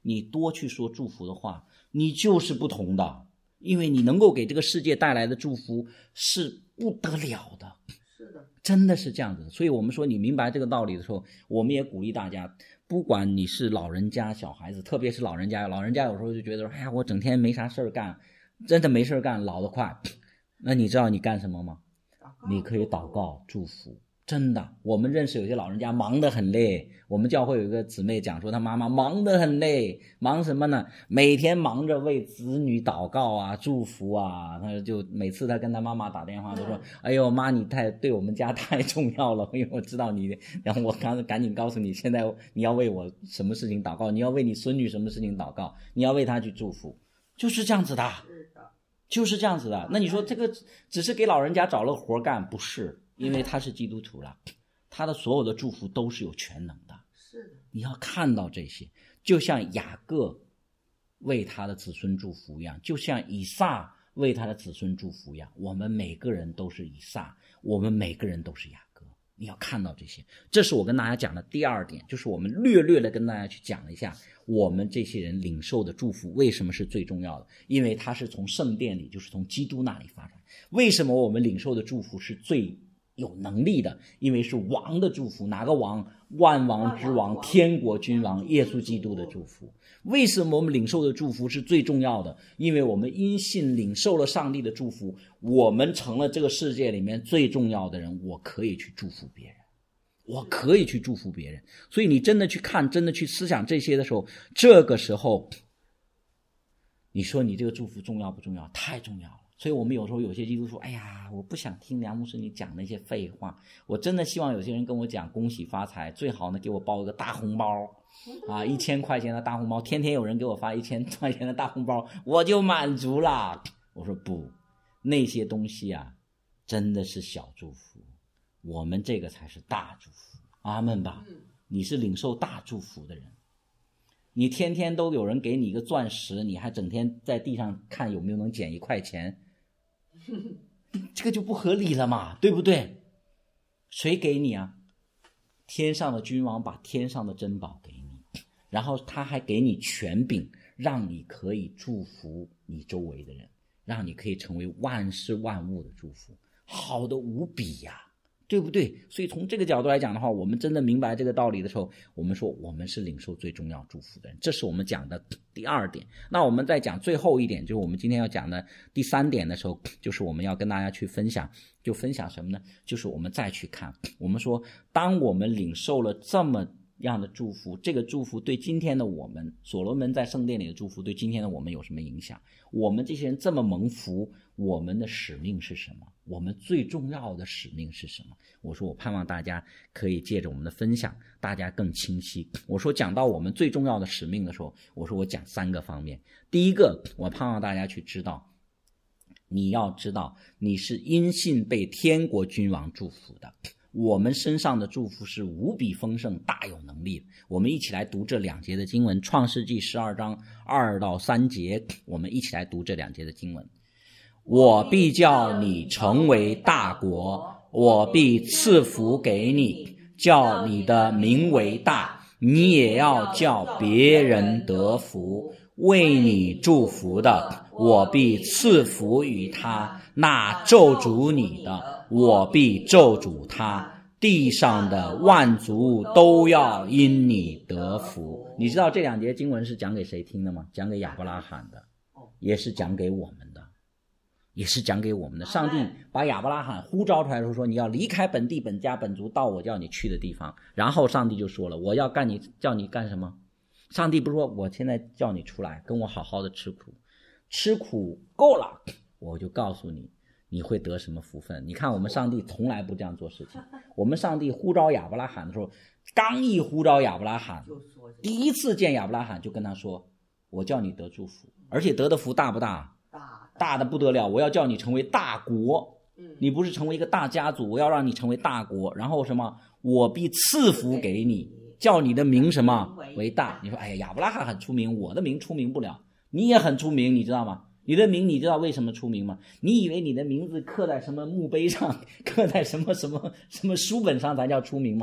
你多去说祝福的话，你就是不同的，因为你能够给这个世界带来的祝福是不得了的。 是的， 真的是这样子的。所以我们说你明白这个道理的时候，我们也鼓励大家，不管你是老人家小孩子，特别是老人家，老人家有时候就觉得哎呀，我整天没啥事儿干，真的没事儿干，老得快。那你知道你干什么吗？你可以祷告祝福。真的，我们认识有些老人家忙得很累，我们教会有一个姊妹讲说，她妈妈忙得很累，忙什么呢？每天忙着为子女祷告啊、祝福啊。她就每次她跟她妈妈打电话都说：“哎呦妈，你太对我们家太重要了，因为我知道你，然后我刚赶紧告诉你，现在你要为我什么事情祷告，你要为你孙女什么事情祷告，你要为她去祝福。”就是这样子的，就是这样子的。那你说这个只是给老人家找了活干？不是。因为他是基督徒了，他的所有的祝福都是有全能的。 是的， 你要看到这些，就像雅各为他的子孙祝福一样，就像以撒为他的子孙祝福一样，我们每个人都是以撒，我们每个人都是雅各。你要看到这些，这是我跟大家讲的第二点，就是我们略略的跟大家去讲一下，我们这些人领受的祝福为什么是最重要的，因为它是从圣殿里，就是从基督那里发展。为什么我们领受的祝福是最有能力的？因为是王的祝福。哪个王？万王之王，天国君王耶稣基督的祝福。为什么我们领受的祝福是最重要的？因为我们因信领受了上帝的祝福，我们成了这个世界里面最重要的人，我可以去祝福别人，我可以去祝福别人。所以你真的去看，真的去思想这些的时候，这个时候你说你这个祝福重要不重要？太重要了。所以我们有时候有些基督徒说，哎呀，我不想听梁牧师你讲那些废话，我真的希望有些人跟我讲恭喜发财，最好呢给我包一个大红包啊，一千块钱的大红包，天天有人给我发一千块钱的大红包，我就满足了。我说不，那些东西啊真的是小祝福，我们这个才是大祝福。阿们吧。你是领受大祝福的人，你天天都有人给你一个钻石，你还整天在地上看有没有能捡一块钱，这个就不合理了嘛，对不对？谁给你啊？天上的君王把天上的珍宝给你，然后他还给你权柄，让你可以祝福你周围的人，让你可以成为万事万物的祝福，好的无比呀、啊，对不对？所以从这个角度来讲的话，我们真的明白这个道理的时候，我们说我们是领受最重要祝福的人，这是我们讲的第二点。那我们再讲最后一点，就是我们今天要讲的第三点的时候，就是我们要跟大家去分享，就分享什么呢？就是我们再去看，我们说当我们领受了这么样的祝福，这个祝福对今天的我们，所罗门在圣殿里的祝福对今天的我们有什么影响？我们这些人这么蒙福，我们的使命是什么？我们最重要的使命是什么？我说我盼望大家可以借着我们的分享，大家更清晰。我说讲到我们最重要的使命的时候，我说我讲三个方面。第一个，我盼望大家去知道，你要知道你是因信被天国君王祝福的，我们身上的祝福是无比丰盛大有能力的。我们一起来读这两节的经文，创世纪十二章二到三节，我们一起来读这两节的经文。我必叫你成为大国，我必赐福给你，叫你的名为大，你也要叫别人得福。为你祝福的，我必赐福于他；那咒诅你的，我必咒诅他。地上的万族都要因你得福。你知道这两节经文是讲给谁听的吗？讲给亚伯拉罕的，也是讲给我们的，也是讲给我们的。上帝把亚伯拉罕呼召出来的时候说，你要离开本地本家本族，到我叫你去的地方。然后上帝就说了，我要干你叫你干什么？上帝不是说我现在叫你出来跟我好好的吃苦，吃苦够了，我就告诉你你会得什么福分。你看我们上帝从来不这样做事情。我们上帝呼召亚伯拉罕的时候，刚一呼召亚伯拉罕，第一次见亚伯拉罕就跟他说，我叫你得祝福，而且得的福大不大？大的不得了，我要叫你成为大国。你不是成为一个大家族，我要让你成为大国。然后什么？我必赐福给你，叫你的名什么为大。你说哎呀，亚伯拉罕很出名，我的名出名不了。你也很出名，你知道吗？你的名你知道为什么出名吗？你以为你的名字刻在什么墓碑上，刻在什么什么什么书本上才叫出名吗？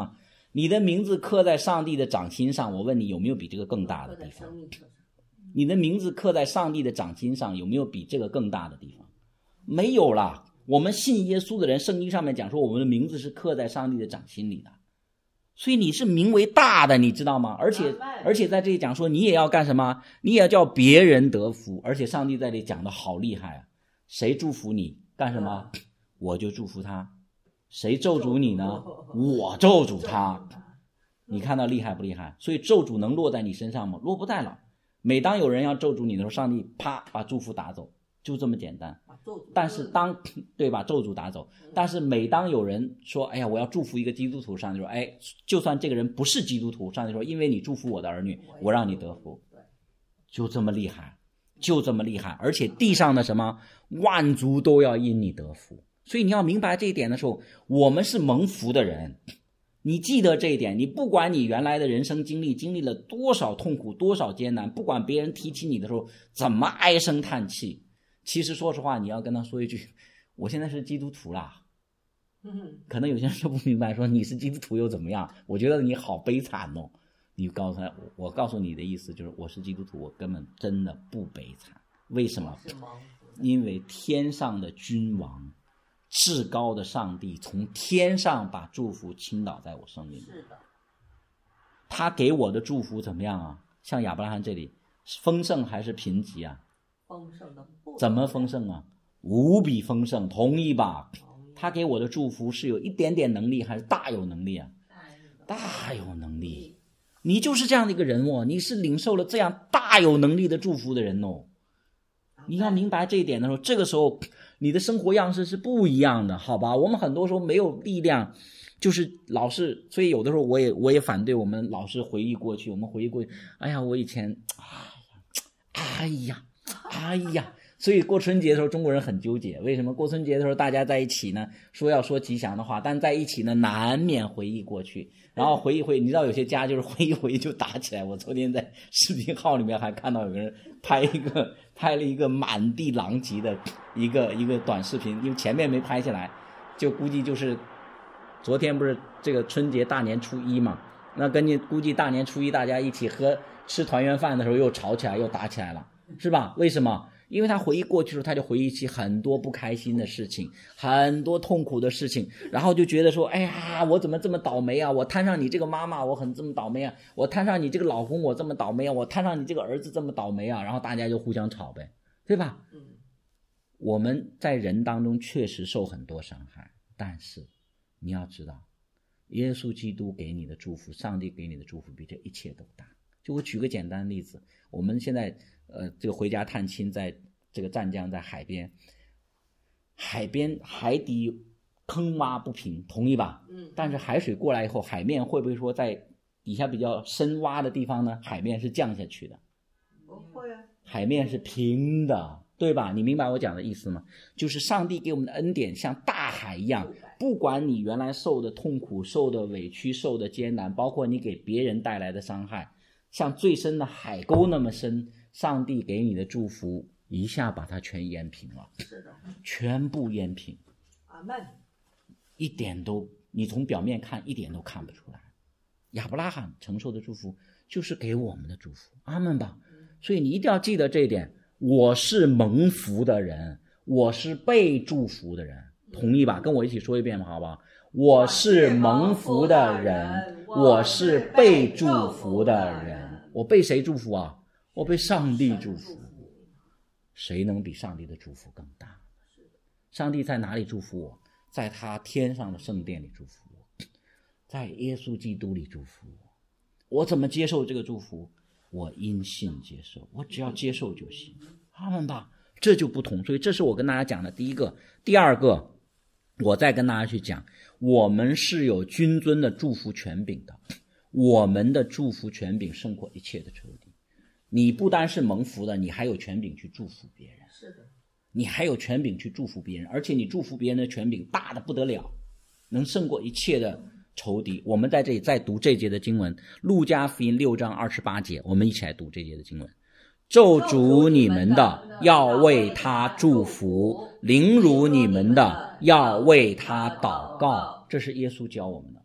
你的名字刻在上帝的掌心上，我问你有没有比这个更大的地方？你的名字刻在上帝的掌心上，有没有比这个更大的地方？没有啦。我们信耶稣的人，圣经上面讲说我们的名字是刻在上帝的掌心里的，所以你是名为大的，你知道吗？而且而且在这里讲说你也要干什么？你也要叫别人得福。而且上帝在这里讲的好厉害啊！谁祝福你干什么？我就祝福他。谁咒诅你呢？我咒诅他。你看到厉害不厉害？所以咒诅能落在你身上吗？落不在了。每当有人要咒诅你的时候，上帝啪把祝福打走，就这么简单。但是当对吧，咒诅打走。但是每当有人说哎呀我要祝福一个基督徒，上帝说哎，就算这个人不是基督徒，上帝说因为你祝福我的儿女，我让你得福。就这么厉害，就这么厉害。而且地上的什么万族都要因你得福。所以你要明白这一点的时候，我们是蒙福的人。你记得这一点，你不管你原来的人生经历经历了多少痛苦多少艰难，不管别人提起你的时候怎么唉声叹气，其实说实话你要跟他说一句我现在是基督徒啦。可能有些人就不明白，说你是基督徒又怎么样，我觉得你好悲惨哦。你告诉他，我告诉你的意思就是我是基督徒，我根本真的不悲惨。为什么？因为天上的君王至高的上帝从天上把祝福倾倒在我生命里。是的，他给我的祝福怎么样啊？像亚伯拉罕这里丰盛还是贫瘠啊？ 丰盛的。 怎么丰盛啊？无比丰盛，同意吧？他给我的祝福是有一点点能力还是大有能力啊？大有能力。你就是这样的一个人哦，你是领受了这样大有能力的祝福的人哦。你要明白这一点的时候，这个时候你的生活样式是不一样的，好吧？我们很多时候没有力量，就是老是，所以有的时候我也我也反对我们老是回忆过去，我们回忆过去，哎呀，我以前，哎呀，哎呀，所以过春节的时候中国人很纠结，为什么过春节的时候大家在一起呢？说要说吉祥的话，但在一起呢难免回忆过去，然后回忆回忆，你知道有些家就是回忆回忆就打起来。我昨天在视频号里面还看到有个人拍一个拍了一个满地狼藉的一个一个短视频，因为前面没拍下来，就估计就是昨天不是这个春节大年初一嘛，那跟你估计大年初一大家一起喝吃团圆饭的时候又吵起来又打起来了，是吧？为什么？因为他回忆过去的时候，他就回忆起很多不开心的事情，很多痛苦的事情，然后就觉得说，哎呀，我怎么这么倒霉啊？我摊上你这个妈妈，我很这么倒霉啊！我摊上你这个老公，我这么倒霉啊！我摊上你这个儿子这么倒霉啊！然后大家就互相吵呗，对吧？嗯，我们在人当中确实受很多伤害，但是你要知道，耶稣基督给你的祝福，上帝给你的祝福比这一切都大。就我举个简单的例子，我们现在呃，这个回家探亲，在这个湛江，在海边，海边海底坑洼不平，同意吧？嗯。但是海水过来以后，海面会不会说在底下比较深洼的地方呢？海面是降下去的。 不会啊。 海面是平的，对吧？你明白我讲的意思吗？就是上帝给我们的恩典像大海一样，不管你原来受的痛苦、受的委屈、受的艰难，包括你给别人带来的伤害，像最深的海沟那么深，上帝给你的祝福一下把它全淹平了。是的，全部淹平。 阿们。 一点都，你从表面看一点都看不出来。亚伯拉罕承受的祝福就是给我们的祝福，阿们吧。所以你一定要记得这一点，我是蒙福的人，我是被祝福的人，同意吧？跟我一起说一遍好不好？我是蒙福的人，我是被祝福的人。我被谁祝福啊？我被上帝祝福。谁能比上帝的祝福更大？上帝在哪里祝福我？在他天上的圣殿里祝福我，在耶稣基督里祝福我。我怎么接受这个祝福？我因信接受，我只要接受就行，阿们吧。这就不同。所以这是我跟大家讲的第一个。第二个，我再跟大家去讲，我们是有君尊的祝福权柄的，我们的祝福权柄胜过一切的仇敌。你不单是蒙福的，你还有权柄去祝福别人。是的，你还有权柄去祝福别人，而且你祝福别人的权柄大得不得了，能胜过一切的仇敌。我们在这里再读这节的经文，路加福音六章二十八节，我们一起来读这节的经文。咒诅你们的，要为他祝福；凌辱你们的，要为他祷告。这是耶稣教我们的。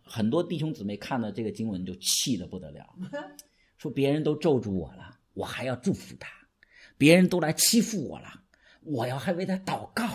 很多弟兄姊妹看到这个经文就气得不得了，说别人都咒诅我了，我还要祝福他，别人都来欺负我了，我要还为他祷告。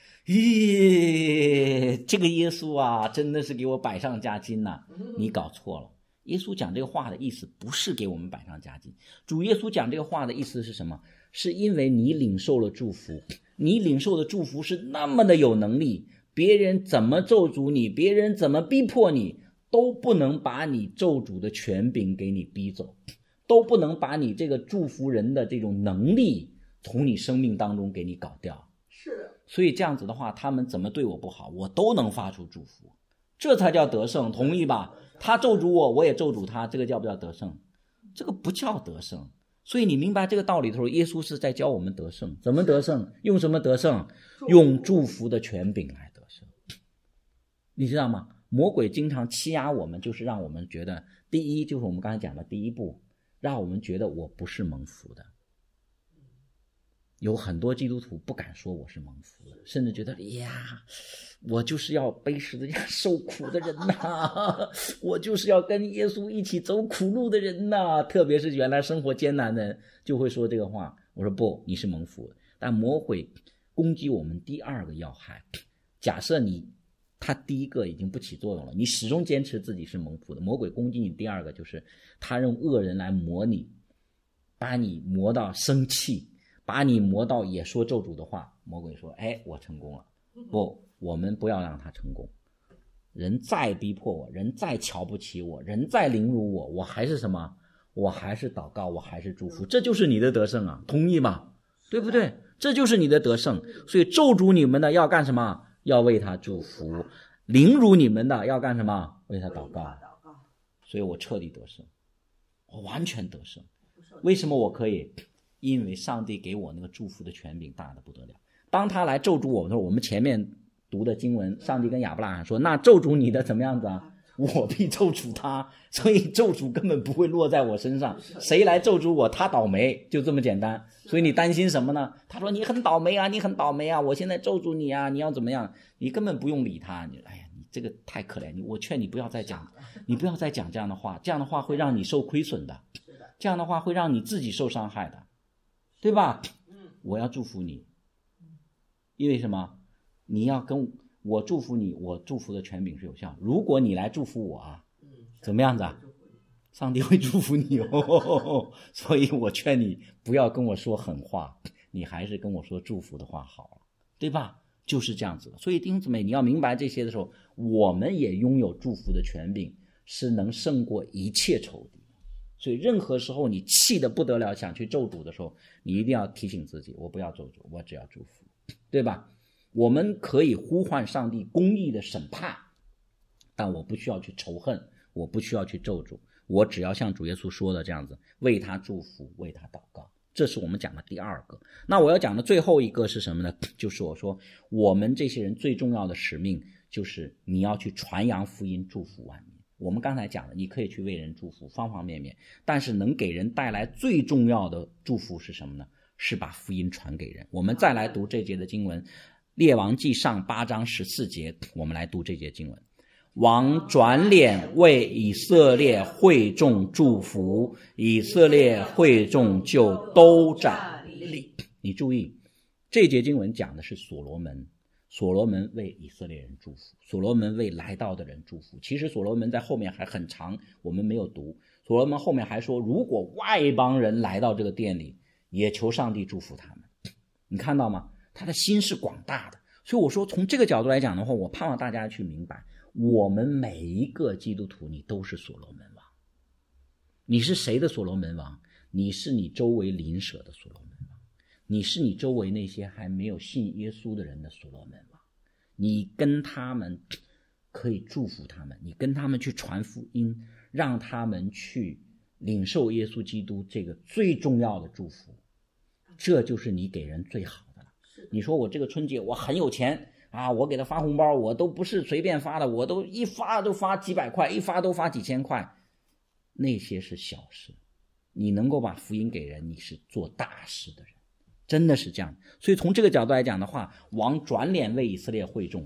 咦，这个耶稣啊，真的是给我百上加斤呐、啊！你搞错了，耶稣讲这个话的意思不是给我们百上加斤，主耶稣讲这个话的意思是什么？是因为你领受了祝福，你领受的祝福是那么的有能力，别人怎么咒诅你，别人怎么逼迫你，都不能把你咒诅的权柄给你逼走，都不能把你这个祝福人的这种能力从你生命当中给你搞掉。 是， 所以这样子的话，他们怎么对我不好，我都能发出祝福，这才叫得胜，同意吧？他咒诅我，我也咒诅他，这个叫不叫得胜？这个不叫得胜。所以你明白这个道理的时候，耶稣是在教我们得胜。怎么得胜？用什么得胜？用祝福的权柄来得胜。你知道吗？魔鬼经常欺压我们，就是让我们觉得，第一就是我们刚才讲的第一步，让我们觉得我不是蒙福的。有很多基督徒不敢说我是蒙福的，甚至觉得呀，我就是要背十字架受苦的人呐，我就是要跟耶稣一起走苦路的人呐。特别是原来生活艰难的人就会说这个话。我说不，你是蒙福的。但魔鬼攻击我们第二个要害，假设你他第一个已经不起作用了，你始终坚持自己是蒙福的，魔鬼攻击你第二个就是他用恶人来磨你，把你磨到生气，把你磨到也说咒诅的话。魔鬼说，哎，我成功了。不，我们不要让他成功。人再逼迫我，人再瞧不起我，人再凌辱我，我还是什么？我还是祷告，我还是祝福。这就是你的得胜啊，同意吗？对不对？这就是你的得胜。所以咒诅你们的要干什么？要为他祝福。凌辱你们的要干什么？为他祷告。所以我彻底得胜，我完全得胜。为什么我可以？因为上帝给我那个祝福的权柄大得不得了。当他来咒诅我们的时候，我们前面读的经文，上帝跟亚伯拉罕说，那咒诅你的怎么样子啊？我必咒诅他。所以咒诅根本不会落在我身上，谁来咒诅我，他倒霉，就这么简单。所以你担心什么呢？他说你很倒霉啊，你很倒霉啊，我现在咒诅你啊，你要怎么样？你根本不用理他。你哎呀，你这个太可怜，你我劝你不要再讲，你不要再讲这样的话，这样的话会让你受亏损的，这样的话会让你自己受伤害的，对吧？我要祝福你，因为什么？你要跟我祝福你，我祝福的权柄是有效。如果你来祝福我啊，怎么样子啊？上帝会祝福你哦。所以我劝你不要跟我说狠话，你还是跟我说祝福的话好了，对吧？就是这样子的。所以弟兄姊妹，你要明白这些的时候，我们也拥有祝福的权柄，是能胜过一切仇敌。所以任何时候你气得不得了想去咒诅的时候，你一定要提醒自己，我不要咒诅，我只要祝福，对吧？我们可以呼唤上帝公义的审判，但我不需要去仇恨，我不需要去咒诅，我只要像主耶稣说的这样子，为他祝福，为他祷告。这是我们讲的第二个。那我要讲的最后一个是什么呢？就是我说我们这些人最重要的使命，就是你要去传扬福音，祝福万民。我们刚才讲了，你可以去为人祝福，方方面面，但是能给人带来最重要的祝福是什么呢？是把福音传给人。我们再来读这节的经文，列王记上八章十四节，我们来读这节经文。王转脸为以色列会众祝福，以色列会众就都站立。你注意，这节经文讲的是所罗门，所罗门为以色列人祝福，所罗门为来到的人祝福。其实所罗门在后面还很长，我们没有读。所罗门后面还说，如果外邦人来到这个殿里，也求上帝祝福他们。你看到吗？他的心是广大的。所以我说从这个角度来讲的话，我盼望大家去明白，我们每一个基督徒，你都是所罗门王。你是谁的所罗门王？你是你周围邻舍的所罗门王，你是你周围那些还没有信耶稣的人的所罗门王。你跟他们可以祝福他们，你跟他们去传福音，让他们去领受耶稣基督这个最重要的祝福，这就是你给人最好的了。你说我这个春节我很有钱啊，我给他发红包，我都不是随便发的，我都一发都发几百块，一发都发几千块，那些是小事。你能够把福音给人，你是做大事的人，真的是这样。所以从这个角度来讲的话，王转脸为以色列会众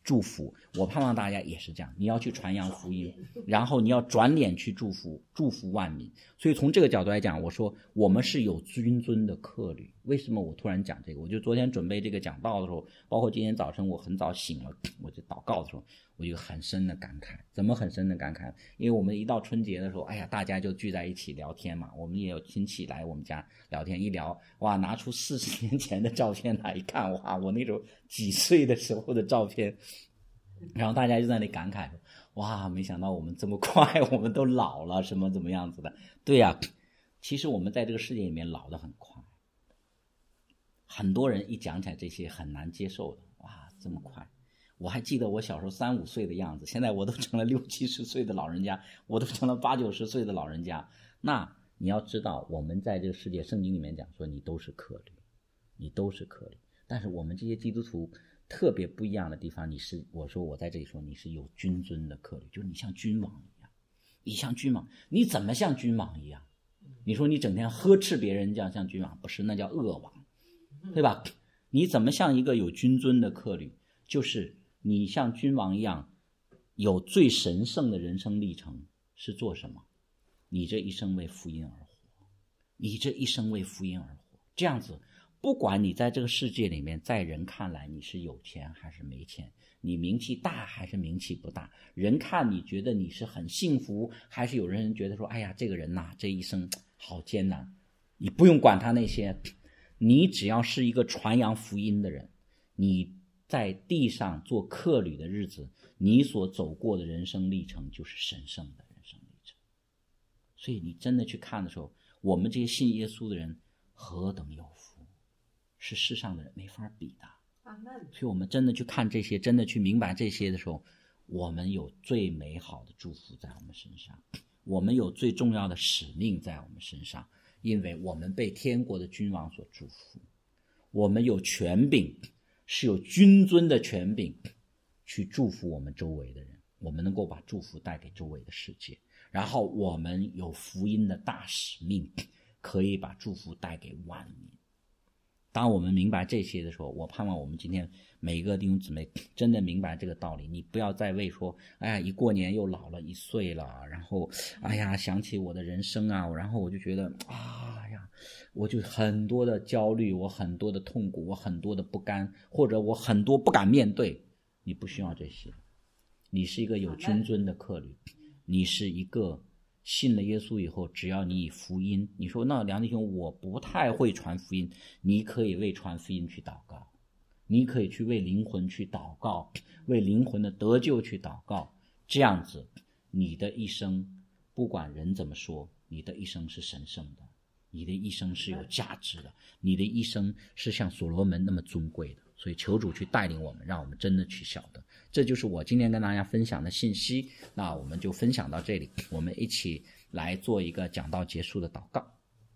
祝福。我盼望大家也是这样，你要去传扬福音，然后你要转脸去祝福，祝福万民。所以从这个角度来讲，我说我们是有君尊的客旅。为什么我突然讲这个？我就昨天准备这个讲道的时候，包括今天早晨我很早醒了，我就祷告的时候，我就很深的感慨。怎么很深的感慨？因为我们一到春节的时候，哎呀，大家就聚在一起聊天嘛。我们也有亲戚来我们家聊天，一聊，哇，拿出四十年前的照片来一看，哇，我那种几岁的时候的照片，然后大家就在那里感慨说，哇，没想到我们这么快，我们都老了，什么怎么样子的？对呀、啊，其实我们在这个世界里面老得很快。很多人一讲起来这些很难接受的，哇，这么快！我还记得我小时候三五岁的样子，现在我都成了六七十岁的老人家，我都成了八九十岁的老人家。那你要知道，我们在这个世界，圣经里面讲说，你都是客旅，你都是客旅。但是我们这些基督徒特别不一样的地方，你是我说我在这里说你是有君尊的客旅，就是你像君王一样，你像君王，你怎么像君王一样？你说你整天呵斥别人，这样像君王，不是，那叫恶王。对吧？你怎么像一个有君尊的客旅？就是你像君王一样，有最神圣的人生历程是做什么？你这一生为福音而活，你这一生为福音而活。这样子，不管你在这个世界里面，在人看来你是有钱还是没钱，你名气大还是名气不大，人看你觉得你是很幸福，还是有人觉得说，哎呀，这个人呐、啊，这一生好艰难，你不用管他那些。你只要是一个传扬福音的人，你在地上做客旅的日子，你所走过的人生历程就是神圣的人生历程。所以你真的去看的时候，我们这些信耶稣的人何等有福，是世上的人没法比的。所以我们真的去看这些，真的去明白这些的时候，我们有最美好的祝福在我们身上，我们有最重要的使命在我们身上。因为我们被天国的君王所祝福，我们有权柄，是有君尊的权柄去祝福我们周围的人，我们能够把祝福带给周围的世界，然后我们有福音的大使命，可以把祝福带给万民。当我们明白这些的时候，我盼望我们今天每一个弟兄姊妹真的明白这个道理。你不要再为说，哎呀，一过年又老了一岁了，然后，哎呀，想起我的人生啊，然后我就觉得，啊呀，我就很多的焦虑，我很多的痛苦，我很多的不甘，或者我很多不敢面对。你不需要这些，你是一个有君尊的客旅，你是一个信了耶稣以后，只要你以福音，你说那梁弟兄我不太会传福音，你可以为传福音去祷告，你可以去为灵魂去祷告，为灵魂的得救去祷告。这样子你的一生不管人怎么说，你的一生是神圣的，你的一生是有价值的，你的一生是像所罗门那么尊贵的。所以求主去带领我们，让我们真的去晓得。这就是我今天跟大家分享的信息，那我们就分享到这里，我们一起来做一个讲道结束的祷告。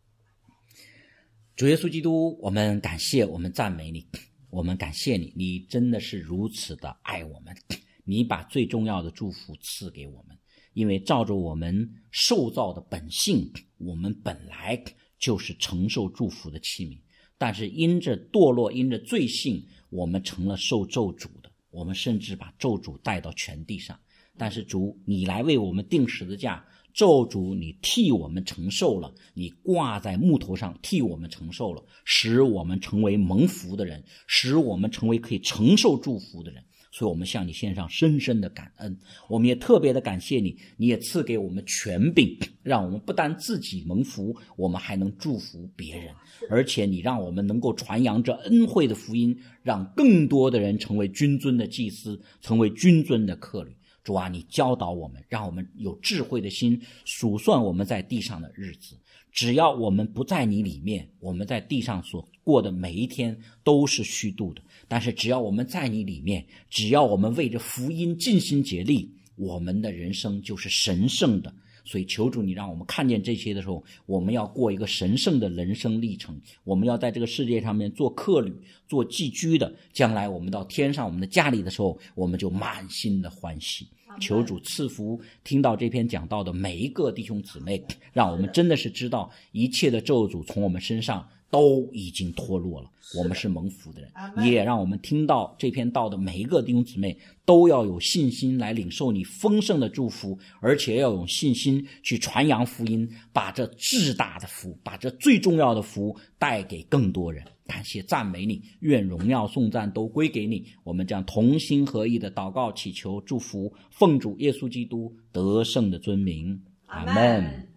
主耶稣基督，我们感谢，我们赞美你，我们感谢你，你真的是如此的爱我们，你把最重要的祝福赐给我们，因为照着我们受造的本性，我们本来就是承受祝福的器皿，但是因着堕落，因着罪性，我们成了受咒诅的，我们甚至把咒诅带到全地上。但是主，你来为我们钉十字架，咒诅你替我们承受了，你挂在木头上替我们承受了，使我们成为蒙福的人，使我们成为可以承受祝福的人。所以我们向你献上深深的感恩，我们也特别的感谢你，你也赐给我们权柄，让我们不但自己蒙福，我们还能祝福别人，而且你让我们能够传扬这恩惠的福音，让更多的人成为君尊的祭司，成为君尊的客旅。主啊，你教导我们，让我们有智慧的心数算我们在地上的日子，只要我们不在你里面，我们在地上所过的每一天都是虚度的，但是只要我们在你里面，只要我们为着福音尽心竭力，我们的人生就是神圣的。所以求主你让我们看见这些的时候，我们要过一个神圣的人生历程，我们要在这个世界上面做客旅，做寄居的，将来我们到天上我们的家里的时候，我们就满心的欢喜。求主赐福听到这篇讲道的每一个弟兄姊妹，让我们真的是知道一切的咒诅从我们身上都已经脱落了，我们是蒙福的人。也让我们听到这篇道的每一个弟兄姊妹都要有信心来领受你丰盛的祝福，而且要有信心去传扬福音，把这至大的福，把这最重要的福带给更多人。感谢赞美你，愿荣耀颂赞都归给你。我们将同心合意的祷告祈求祝福，奉主耶稣基督得胜的尊名，阿们。